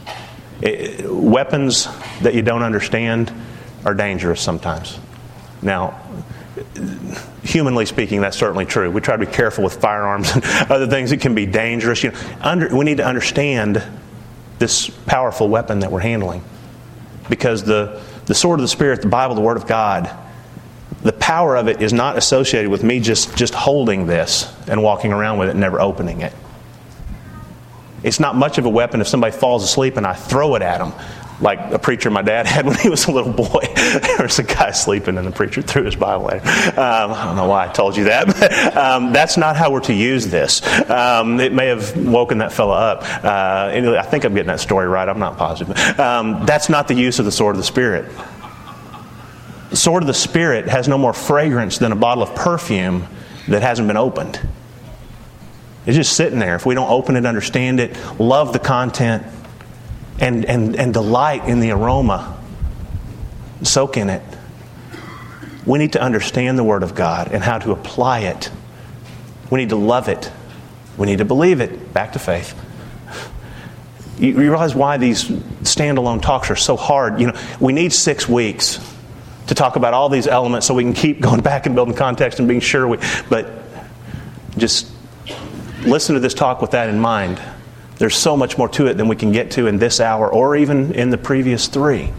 Weapons that you don't understand are dangerous sometimes. Now, humanly speaking, that's certainly true. We try to be careful with firearms and other things that can be dangerous. We need to understand this powerful weapon that we're handling. Because the sword of the Spirit, the Bible, the Word of God, the power of it is not associated with me just holding this and walking around with it and never opening it. It's not much of a weapon if somebody falls asleep and I throw it at them, like a preacher my dad had when he was a little boy. There was a guy sleeping and the preacher threw his Bible at him. I don't know why I told you that, but that's not how we're to use this. It may have woken that fella up. Anyway, I think I'm getting that story right. I'm not positive. That's not the use of the sword of the Spirit. The sword of the Spirit has no more fragrance than a bottle of perfume that hasn't been opened. It's just sitting there. If we don't open it, understand it, love the content, and delight in the aroma, soak in it, we need to understand the Word of God and how to apply it. We need to love it. We need to believe it. Back to faith. You realize why these standalone talks are so hard. We need 6 weeks to talk about all these elements so we can keep going back and building context and being sure but just listen to this talk with that in mind. There's so much more to it than we can get to in this hour or even in the previous 3.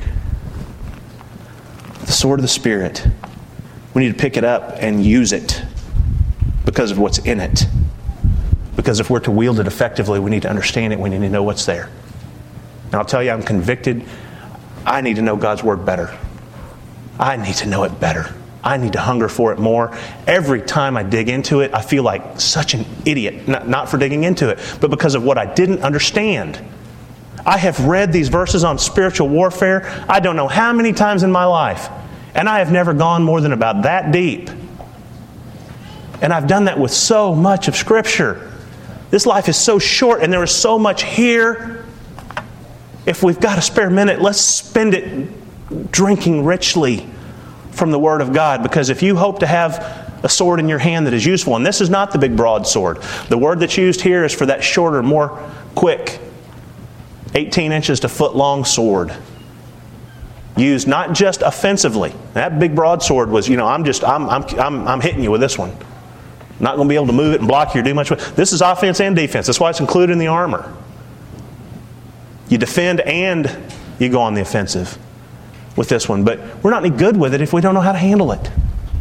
The sword of the Spirit. We need to pick it up and use it because of what's in it. Because if we're to wield it effectively, we need to understand it. We need to know what's there. And I'll tell you, I'm convicted. I need to know God's Word better. I need to know it better. I need to hunger for it more. Every time I dig into it, I feel like such an idiot. Not for digging into it, but because of what I didn't understand. I have read these verses on spiritual warfare, I don't know how many times in my life. And I have never gone more than about that deep. And I've done that with so much of Scripture. This life is so short and there is so much here. If we've got a spare minute, let's spend it drinking richly from the Word of God. Because if you hope to have a sword in your hand that is useful, and this is not the big broadsword. The word that's used here is for that shorter, more quick, 18 inches to foot long sword. Used not just offensively. That big broadsword was, I'm hitting you with this one. Not going to be able to move it and block you or do much with it. This is offense and defense. That's why it's included in the armor. You defend and you go on the offensive with this one. But we're not any good with it if we don't know how to handle it.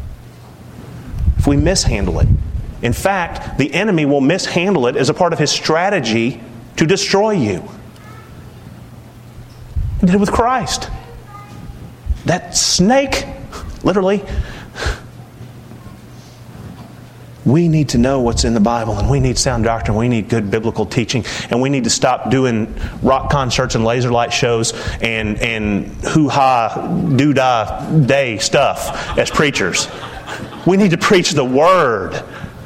If we mishandle it. In fact, the enemy will mishandle it as a part of his strategy to destroy you. He did it with Christ. That snake, literally. We need to know what's in the Bible, and we need sound doctrine. We need good biblical teaching, and we need to stop doing rock concerts and laser light shows and hoo-ha, doo-dah day stuff as preachers. We need to preach the Word.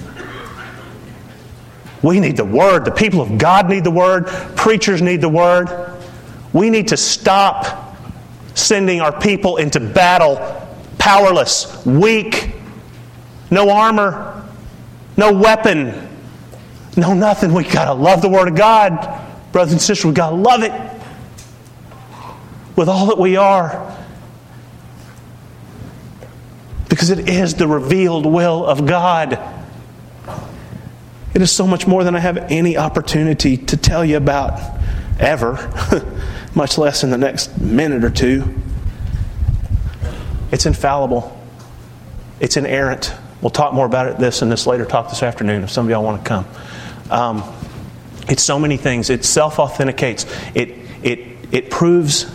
We need the Word. The people of God need the Word. Preachers need the Word. We need to stop sending our people into battle powerless, weak, no armor, no weapon, no nothing. We got to love the Word of God. Brothers and sisters, we got to love it with all that we are. Because it is the revealed will of God. It is so much more than I have any opportunity to tell you about ever, much less in the next minute or two. It's infallible. It's inerrant. We'll talk more about this in this later talk this afternoon if some of y'all want to come. It's so many things. It self-authenticates. It proves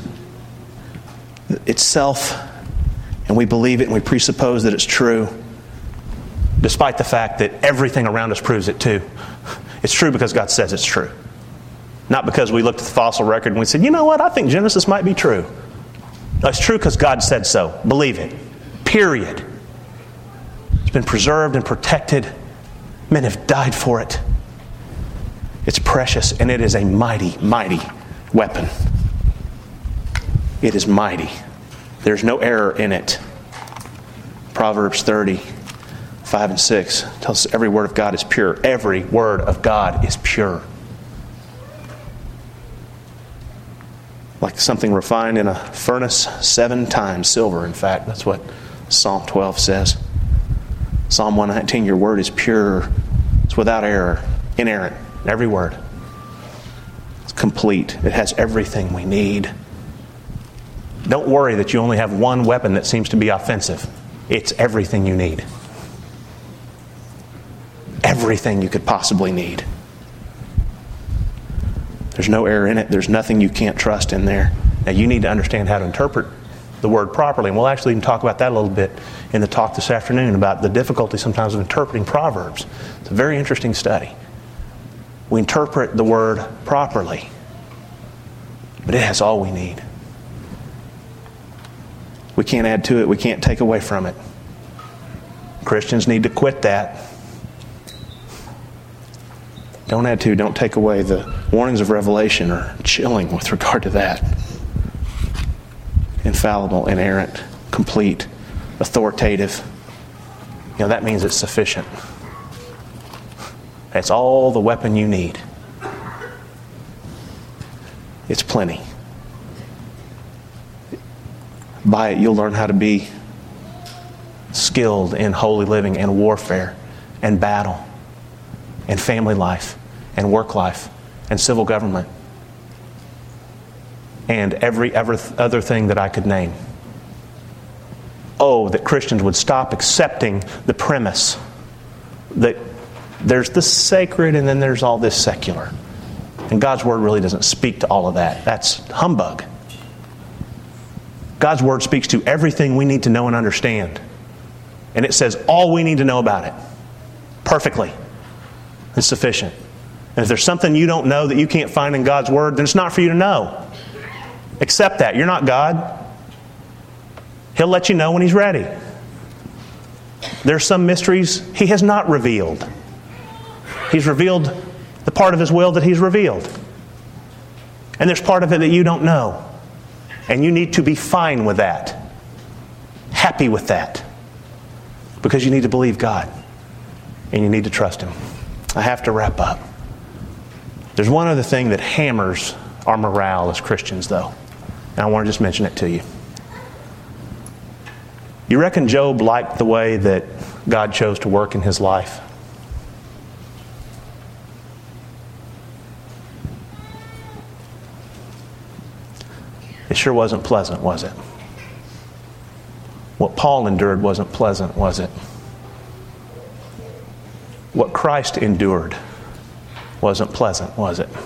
itself, and we believe it and we presuppose that it's true, despite the fact that everything around us proves it too. It's true because God says it's true. Not because we looked at the fossil record and we said, you know what, I think Genesis might be true. No, it's true because God said so. Believe it. Period. It's been preserved and protected. Men have died for it. It's precious, and it is a mighty, mighty weapon. It is mighty. There's no error in it. Proverbs 30, 5 and 6 tells us every word of God is pure. Every word of God is pure. Like something refined in a furnace 7 times silver, in fact. That's what Psalm 12 says. Psalm 119, your word is pure. It's without error, inerrant. Every word. It's complete. It has everything we need. Don't worry that you only have one weapon that seems to be offensive. It's everything you need. Everything you could possibly need. There's no error in it. There's nothing you can't trust in there. Now you need to understand how to interpret the word properly. And we'll actually even talk about that a little bit in the talk this afternoon about the difficulty sometimes of interpreting Proverbs. It's a very interesting study. We interpret the word properly, but it has all we need. We can't add to it. We can't take away from it. Christians need to quit that. Don't add to, don't take away. The warnings of Revelation are chilling with regard to that. Infallible, inerrant, complete, authoritative. That means it's sufficient. That's all the weapon you need. It's plenty. By it, you'll learn how to be skilled in holy living and warfare and battle and family life and work life and civil government and every other thing that I could name. Oh, that Christians would stop accepting the premise that there's the sacred and then there's all this secular. And God's Word really doesn't speak to all of that. That's humbug. God's Word speaks to everything we need to know and understand. And it says all we need to know about it. Perfectly. It's sufficient. And if there's something you don't know that you can't find in God's Word, then it's not for you to know. Accept that. You're not God. He'll let you know when He's ready. There's some mysteries He has not revealed. He's revealed the part of His will that He's revealed. And there's part of it that you don't know. And you need to be fine with that. Happy with that. Because you need to believe God. And you need to trust Him. I have to wrap up. There's one other thing that hammers our morale as Christians, though. And I want to just mention it to you. You reckon Job liked the way that God chose to work in his life? It sure wasn't pleasant, was it? What Paul endured wasn't pleasant, was it? What Christ endured wasn't pleasant, was it?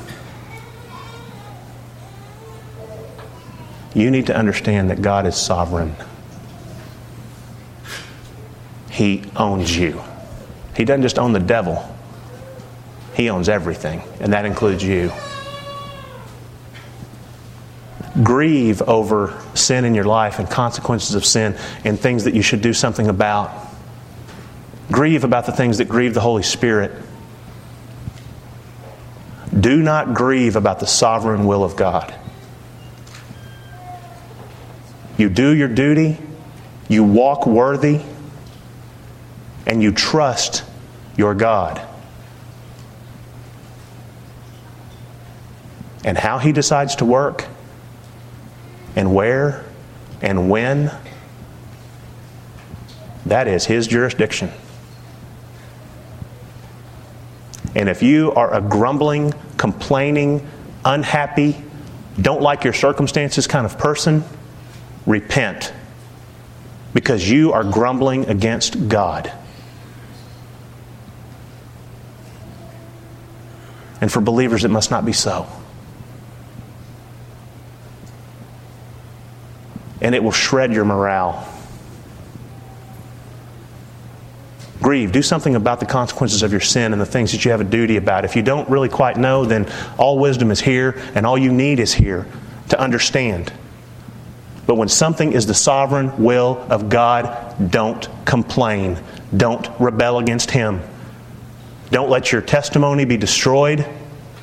You need to understand that God is sovereign. He owns you. He doesn't just own the devil. He owns everything, and that includes you. Grieve over sin in your life and consequences of sin and things that you should do something about. Grieve about the things that grieve the Holy Spirit. Do not grieve about the sovereign will of God. You do your duty, you walk worthy, and you trust your God. And how He decides to work, and where, and when, that is His jurisdiction. And if you are a grumbling, complaining, unhappy, don't like your circumstances kind of person, repent. Because you are grumbling against God. And for believers, it must not be so. And it will shred your morale. Grieve. Do something about the consequences of your sin and the things that you have a duty about. If you don't really quite know, then all wisdom is here and all you need is here to understand. But when something is the sovereign will of God, don't complain. Don't rebel against Him. Don't let your testimony be destroyed.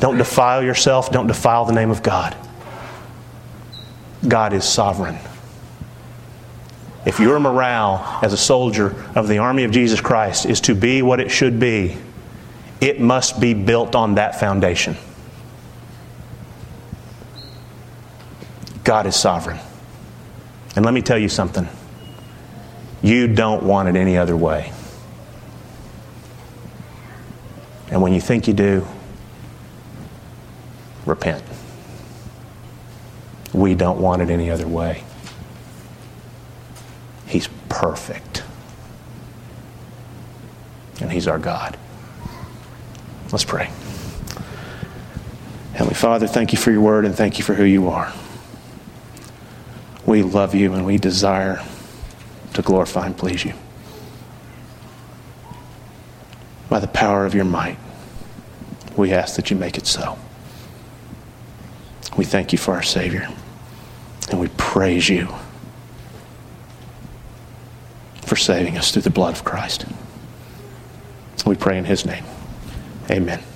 Don't defile yourself. Don't defile the name of God. God is sovereign. If your morale as a soldier of the army of Jesus Christ is to be what it should be, it must be built on that foundation. God is sovereign. And let me tell you something. You don't want it any other way. And when you think you do, repent. We don't want it any other way. He's perfect. And He's our God. Let's pray. Heavenly Father, thank you for your word and thank you for who you are. We love you and we desire to glorify and please you. By the power of your might, we ask that you make it so. We thank you for our Savior and we praise you for saving us through the blood of Christ. We pray in His name. Amen.